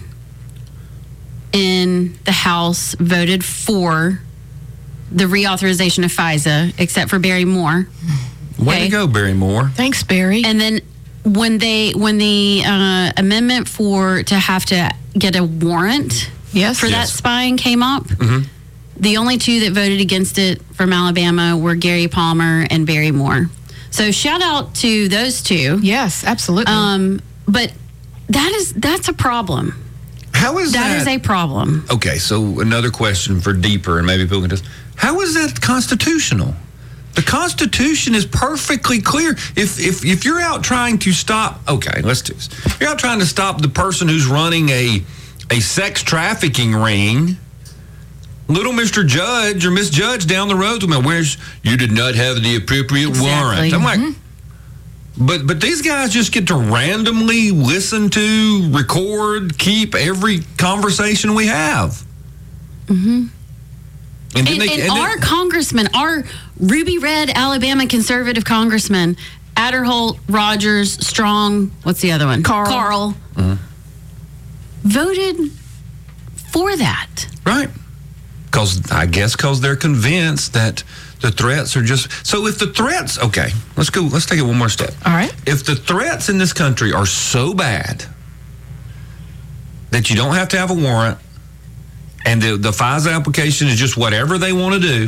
in the House voted for the reauthorization of FISA, except for Barry Moore. Way Okay. to go, Barry Moore. Thanks, Barry. And then when they when the uh, amendment for to have to get a warrant yes. for that Yes. spying came up, Mm-hmm. the only two that voted against it from Alabama were Gary Palmer and Barry Moore. So shout out to those two. Yes, absolutely. Um, but that is that's a problem. How is that? That is a problem. Okay, so another question for deeper, and maybe people can just, how is that constitutional? The Constitution is perfectly clear. If if if you're out trying to stop, okay, let's do this. You're out trying to stop the person who's running a a sex trafficking ring. Little Mister Judge or Miss Judge down the road to me, where's you did not have the appropriate Exactly. warrant. I'm like, Mm-hmm. but but these guys just get to randomly listen to, record, keep every conversation we have. Mm-hmm. And, And, then they, and and then- our congressman, our ruby red Alabama conservative congressman, Adderholt, Rogers, Strong, what's the other one? Carl. Carl Mhm. voted for that. Right. Because I guess because they're convinced that the threats are just so. If the threats, okay, let's go. Let's take it one more step. All right. If the threats in this country are so bad that you don't have to have a warrant, and the the FISA application is just whatever they want to do,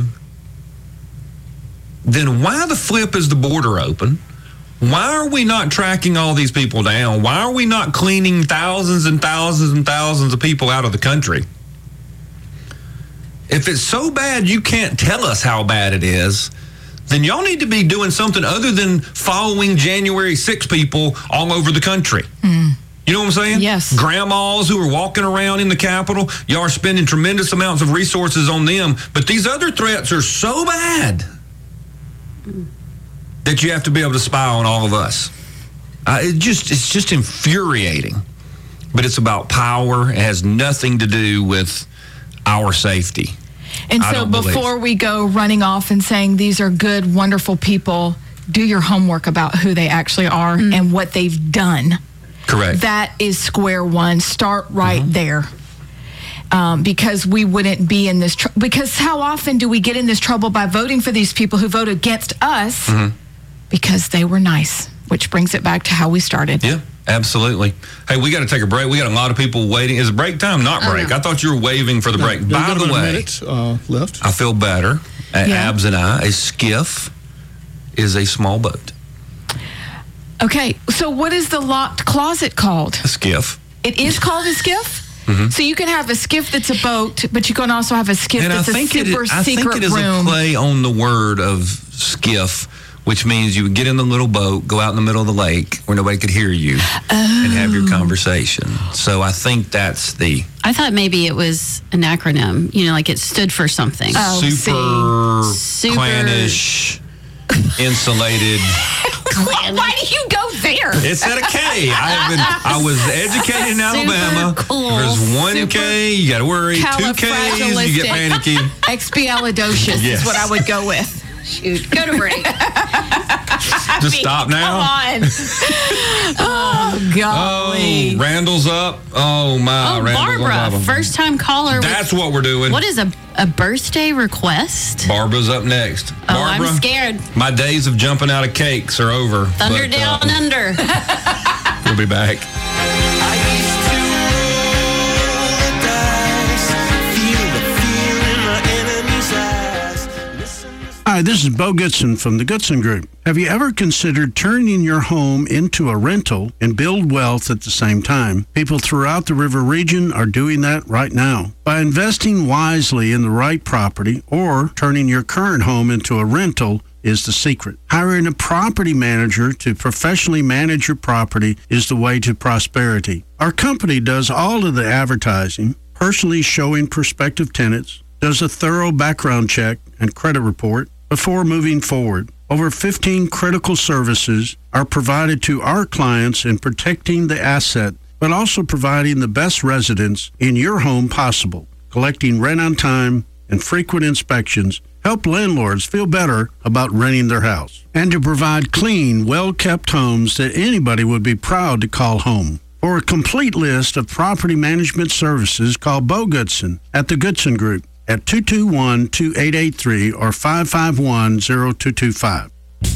then why the flip is the border open? Why are we not tracking all these people down? Why are we not cleaning thousands and thousands and thousands of people out of the country? If it's so bad you can't tell us how bad it is, then y'all need to be doing something other than following January sixth people all over the country. You know what I'm saying? Yes. Grandmas who are walking around in the Capitol, y'all are spending tremendous amounts of resources on them, but these other threats are so bad that you have to be able to spy on all of us. Uh, it just it's just infuriating. But it's about power. It has nothing to do with our safety. And I so don't believe. before we go running off and saying these are good, wonderful people, do your homework about who they actually are and what they've done. Correct. That is square one. Start right there. Um, because we wouldn't be in this tr- because how often do we get in this trouble by voting for these people who vote against us because they were nice, which brings it back to how we started. Yeah, absolutely. Hey, we got to take a break. We got a lot of people waiting. Is it break time? Not break. I thought you were waving for the break. We've By got the about a way, minute, uh, left. I feel better. Uh, Yeah. Abs and I, a skiff is a small boat. Okay, so what is the locked closet called? A skiff. It is called a skiff? Mhm. So you can have a skiff that's a boat, but you can also have a skiff And I that's a think, it, super is- I secret think it is room. a play on the word of skiff, which means you would get in the little boat, go out in the middle of the lake where nobody could hear you, and have your conversation. So I think that's the I thought maybe it was an acronym, you know, like it stood for something. super, Super- clannish, insulated. Why do you go there? It's at a K. I have been. I was educated in Alabama. cool. There's one K. You got to worry. Two Ks. You get panicky. Expialidocious Yes. is what I would go with. Shoot, go to break. Just stop now. Come on. Oh, golly. Oh, Randall's up. Oh, my. Oh, Randall's on top Barbara, of him. first time caller. That's what we're doing. What is a, a birthday request? Barbara's up next. Oh, Barbara, I'm scared. my days of jumping out of cakes are over. Thunder but, down uh, under. We'll be back. Hi, this is Bo Goodson from the Goodson Group. Have you ever considered turning your home into a rental and build wealth at the same time? People throughout the river region are doing that right now. By investing wisely in the right property or turning your current home into a rental is the secret. Hiring a property manager to professionally manage your property is the way to prosperity. Our company does all of the advertising, personally showing prospective tenants, does a thorough background check and credit report before moving forward. Over fifteen critical services are provided to our clients in protecting the asset, but also providing the best residence in your home possible. Collecting rent on time and frequent inspections help landlords feel better about renting their house. And to provide clean, well-kept homes that anybody would be proud to call home. For a complete list of property management services, call Bo Goodson at the Goodson Group at two two one, two eight eight three or five five one, zero two two five.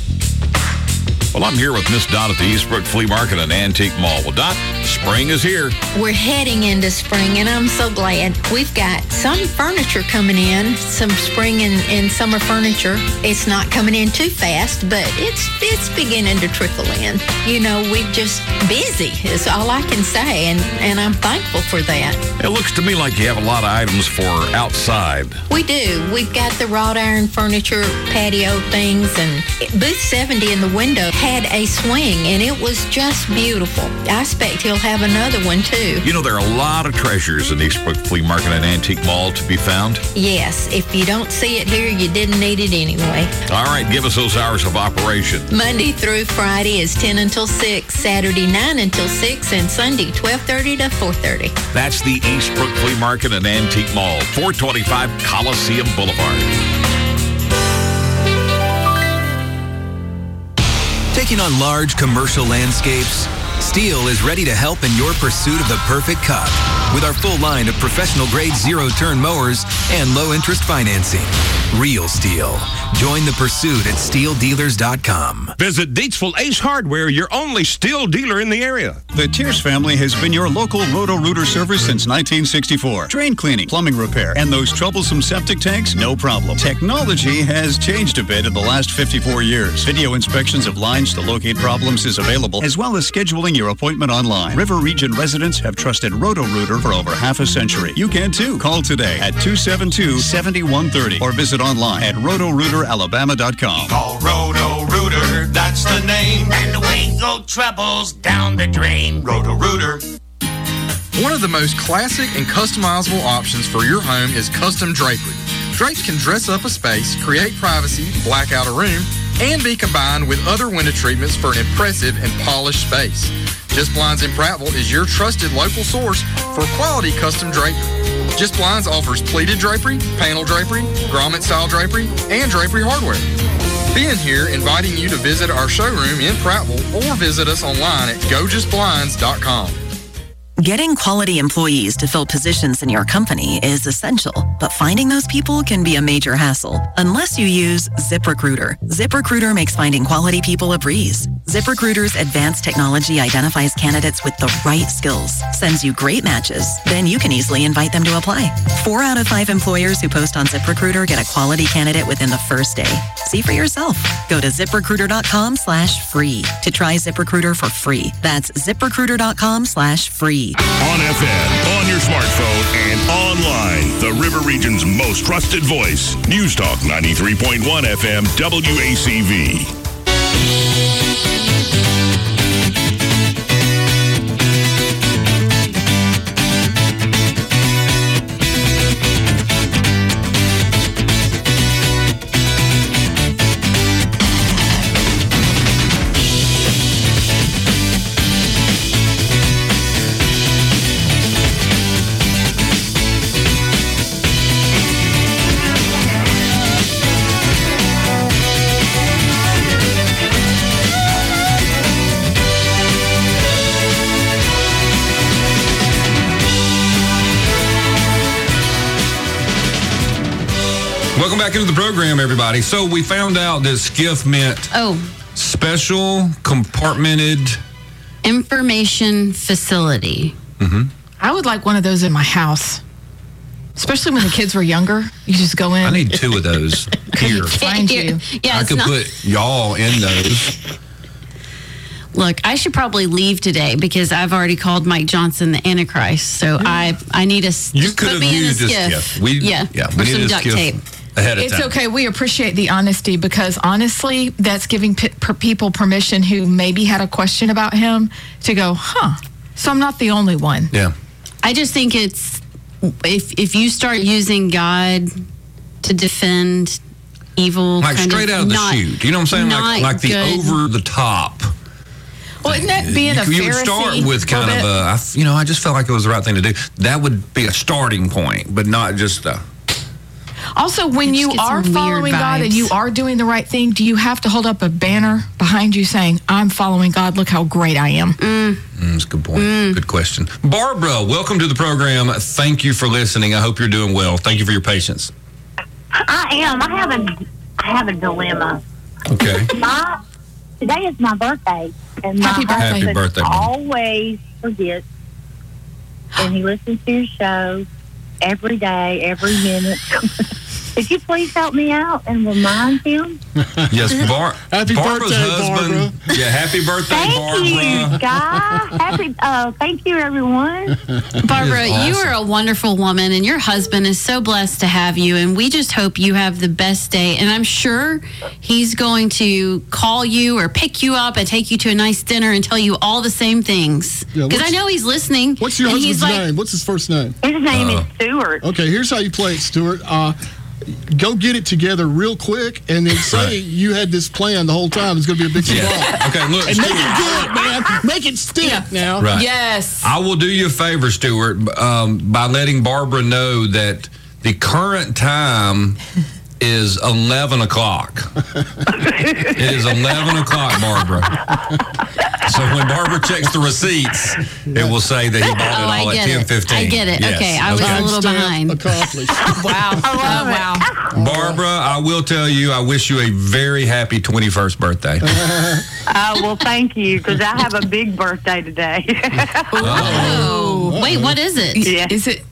Well, I'm here with Miss Dot at the Eastbrook Flea Market and Antique Mall. Well, Dot, spring is here. We're heading into spring, and I'm so glad. We've got some furniture coming in, some spring and, and summer furniture. It's not coming in too fast, but it's it's beginning to trickle in. You know, we're just busy is all I can say, and, and I'm thankful for that. It looks to me like you have a lot of items for outside. We do. We've got the wrought iron furniture, patio things, and booth seventy in the window had a swing, and it was just beautiful. I expect he'll have another one, too. You know, there are a lot of treasures in Eastbrook Flea Market and Antique Mall to be found. Yes, if you don't see it here, you didn't need it anyway. All right, give us those hours of operation. Monday through Friday is ten until six, Saturday nine until six, and Sunday twelve thirty to four thirty. That's the Eastbrook Flea Market and Antique Mall, four twenty-five Coliseum Boulevard. Taking on large commercial landscapes, Steel is ready to help in your pursuit of the perfect cut with our full line of professional-grade zero-turn mowers and low-interest financing. Real Steel. Join the pursuit at steel dealers dot com. Visit Deatsville Ace Hardware, your only Steel dealer in the area. The Tierce family has been your local Roto-Rooter service since nineteen sixty-four. Drain cleaning, plumbing repair, and those troublesome septic tanks, no problem. Technology has changed a bit in the last fifty-four years. Video inspections of lines to locate problems is available, as well as scheduling your appointment online. River Region residents have trusted Roto-Rooter for over half a century. You can too. Call today at two seven two, seven one three zero or visit online at roto rooter alabama dot com. Call Roto-Rooter, that's the name. And away go troubles down the drain. Roto-Rooter. One of the most classic and customizable options for your home is custom drapery. Drapes can dress up a space, create privacy, black out a room, and be combined with other window treatments for an impressive and polished space. Just Blinds in Prattville is your trusted local source for quality custom drapery. Just Blinds offers pleated drapery, panel drapery, grommet-style drapery, and drapery hardware. Ben here inviting you to visit our showroom in Prattville or visit us online at go just blinds dot com. Getting quality employees to fill positions in your company is essential, but finding those people can be a major hassle unless you use ZipRecruiter. ZipRecruiter makes finding quality people a breeze. ZipRecruiter's advanced technology identifies candidates with the right skills, sends you great matches, then you can easily invite them to apply. Four out of five employers who post on ZipRecruiter get a quality candidate within the first day. See for yourself. Go to ziprecruiter.com slash free to try ZipRecruiter for free. That's ziprecruiter.com slash free. On F M, on your smartphone, and online. The River Region's most trusted voice. News Talk ninety-three point one F M W A C V. Welcome back into the program, everybody. So we found out that SCIF meant oh special compartmented information facility. Mm-hmm. I would like one of those in my house, especially when the kids were younger. You just go in. I need two of those here. Find you. Yeah, I it's could not- put y'all in those. Look, I should probably leave today because I've already called Mike Johnson the Antichrist. So I I need a s- You just could put have me in a used a skiff. skiff. We, yeah, yeah, or we some needed a duct skiff tape. ahead of It's time. okay. We appreciate the honesty because honestly, that's giving p- per people permission who maybe had a question about him to go, huh? So I'm not the only one. Yeah. I just think it's if if you start using God to defend evil, Like kind straight of out of the not, chute. You know what I'm saying? not Like like the good. over the top. Well, isn't that being you, a you would Pharisee start with a kind little of bit? a, I f- you know, I just felt like it was the right thing to do. That would be a starting point, but not just a. Also, when You you just get are some weird following God and vibes. you are doing the right thing, do you have to hold up a banner behind you saying, I'm following God, look how great I am? Mm. Mm, that's a good point. Good question. Barbara, welcome to the program. Thank you for listening. I hope you're doing well. Thank you for your patience. I am. I have a, I have a dilemma. Okay. My today is my birthday, and my Happy birthday. husband Happy birthday, Mom. always forgets, and he listens to your show every day, every minute. Could you please help me out and remind him? Yes, Bar- Happy Barbara's birthday, husband. Barbara. Yeah, happy birthday, Thank Barbara. you, guy. Happy. Uh, thank you, everyone. Barbara, It is you awesome. are a wonderful woman, and your husband is so blessed to have you. And we just hope you have the best day. And I'm sure he's going to call you or pick you up and take you to a nice dinner and tell you all the same things. Yeah, Because I what's- know he's listening. What's your and husband's he's like, name? What's his first name? His name Uh, is Stuart. Okay, here's how you play it, Stuart. Uh, go get it together real quick, and then say Right. you had this plan the whole time. It's going to be a big surprise. Yeah. Okay, look, And make Stuart. it good, man. Make it stick now. Right. Yes. I will do you a favor, Stuart, um, by letting Barbara know that the current time is eleven o'clock. It is eleven o'clock, Barbara. So when Barbara checks the receipts, it will say that he bought it Oh, I all at get ten it. fifteen. I get it. Yes. Okay, I was a little Timestamp behind. Accomplished. Wow. Oh, wow. Barbara, I will tell you, I wish you a very happy twenty-first birthday. Uh, well, thank you, because I have a big birthday today. Oh. Wait, what is it? Yeah. Is it?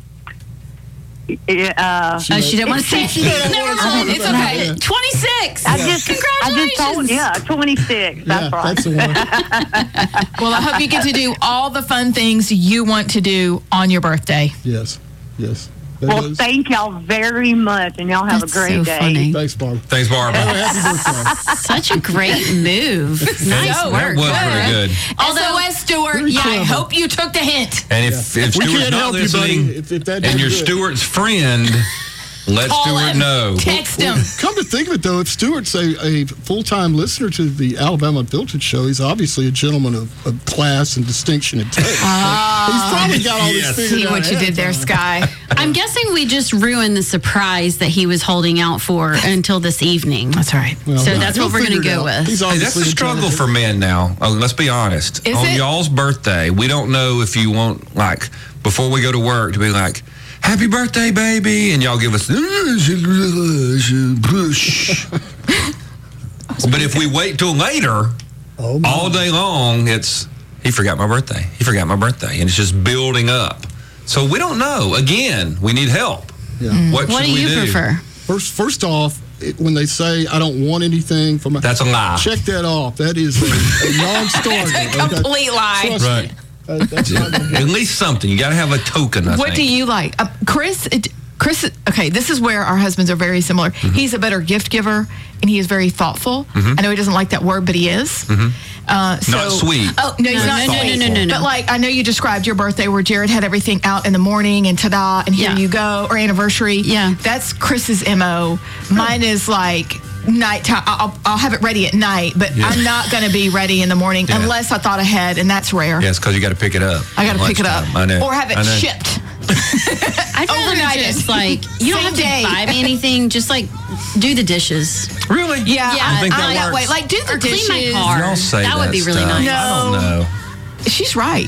Yeah, uh, Oh, she didn't want to say it. Never mind. It's okay. twenty-six. I just, I Congratulations. just told, yeah, twenty-six. That's Yeah, right. that's the one. Well, I hope you get to do all the fun things you want to do on your birthday. Yes, yes. That Well, is- thank y'all very much, and y'all have That's a great so day. funny. Thanks, Barbara. Thanks, Barbara. Happy birthday. Such a great move. Nice So That work. was pretty good. Although, S. Stewart, Very yeah, I clever. hope you took the hint. And if, if We Stuart's can't not help you, listening, buddy. If, if that and didn't you're do it. Stuart's friend, let Call Stuart him. know. Text him. Come to think of it, though, if Stuart's a, a full-time listener to the Alabama Unfiltered show, he's obviously a gentleman of, of class and distinction and taste. Ah. He's probably got all Yes. this figured See out what you ahead did of there, time. Sky. I'm guessing we just ruined the surprise that he was holding out for until this evening. That's right. Well, So right. that's He'll what we're going to figure it go out. with. He's Hey, that's obviously a struggle for men now. Oh, let's be honest. Is On it? y'all's birthday, we don't know if you want, like, before we go to work, to be like, happy birthday, baby. And y'all give us, but if we wait till later, Oh, my. all day long, it's, he forgot my birthday. He forgot my birthday. And it's just building up. So we don't know. Again, we need help. Yeah. What, What should do we you do? prefer? First, first off, it, when they say, I don't want anything from my... That's a lie. Check that off. That is a, a non-starter. It's a complete lie. Trust me. Right. Uh, that's not gonna At least something. You got to have a token, I What think. do you like? Uh, Chris, it, Chris, okay, this is where our husbands are very similar. Mm-hmm. He's a better gift giver, and he is very thoughtful. I know he doesn't like that word, but he is. Uh, so, Not sweet. Oh, no, he's No, not no, no, sweet. no, no, no, no. But like, I know you described your birthday where Jared had everything out in the morning and ta-da, and here Yeah. you go, or anniversary. Yeah. That's Chris's M O. Mine is like nighttime. I'll, I'll have it ready at night, but Yeah. I'm not going to be ready in the morning Yeah. unless I thought ahead, and that's rare. Yes, because you got to pick it up. I got to at pick it up. lunchtime. I know. Or have it I know. shipped. I'd rather Overnight just it. like you don't Same have to day. buy me anything. Just like do the dishes. Really? Yeah, Yeah, I, I think I'm that that way. works. Like, do the Or clean dishes. my car. Y'all say That would be really stuff. nice. I don't know. She's right.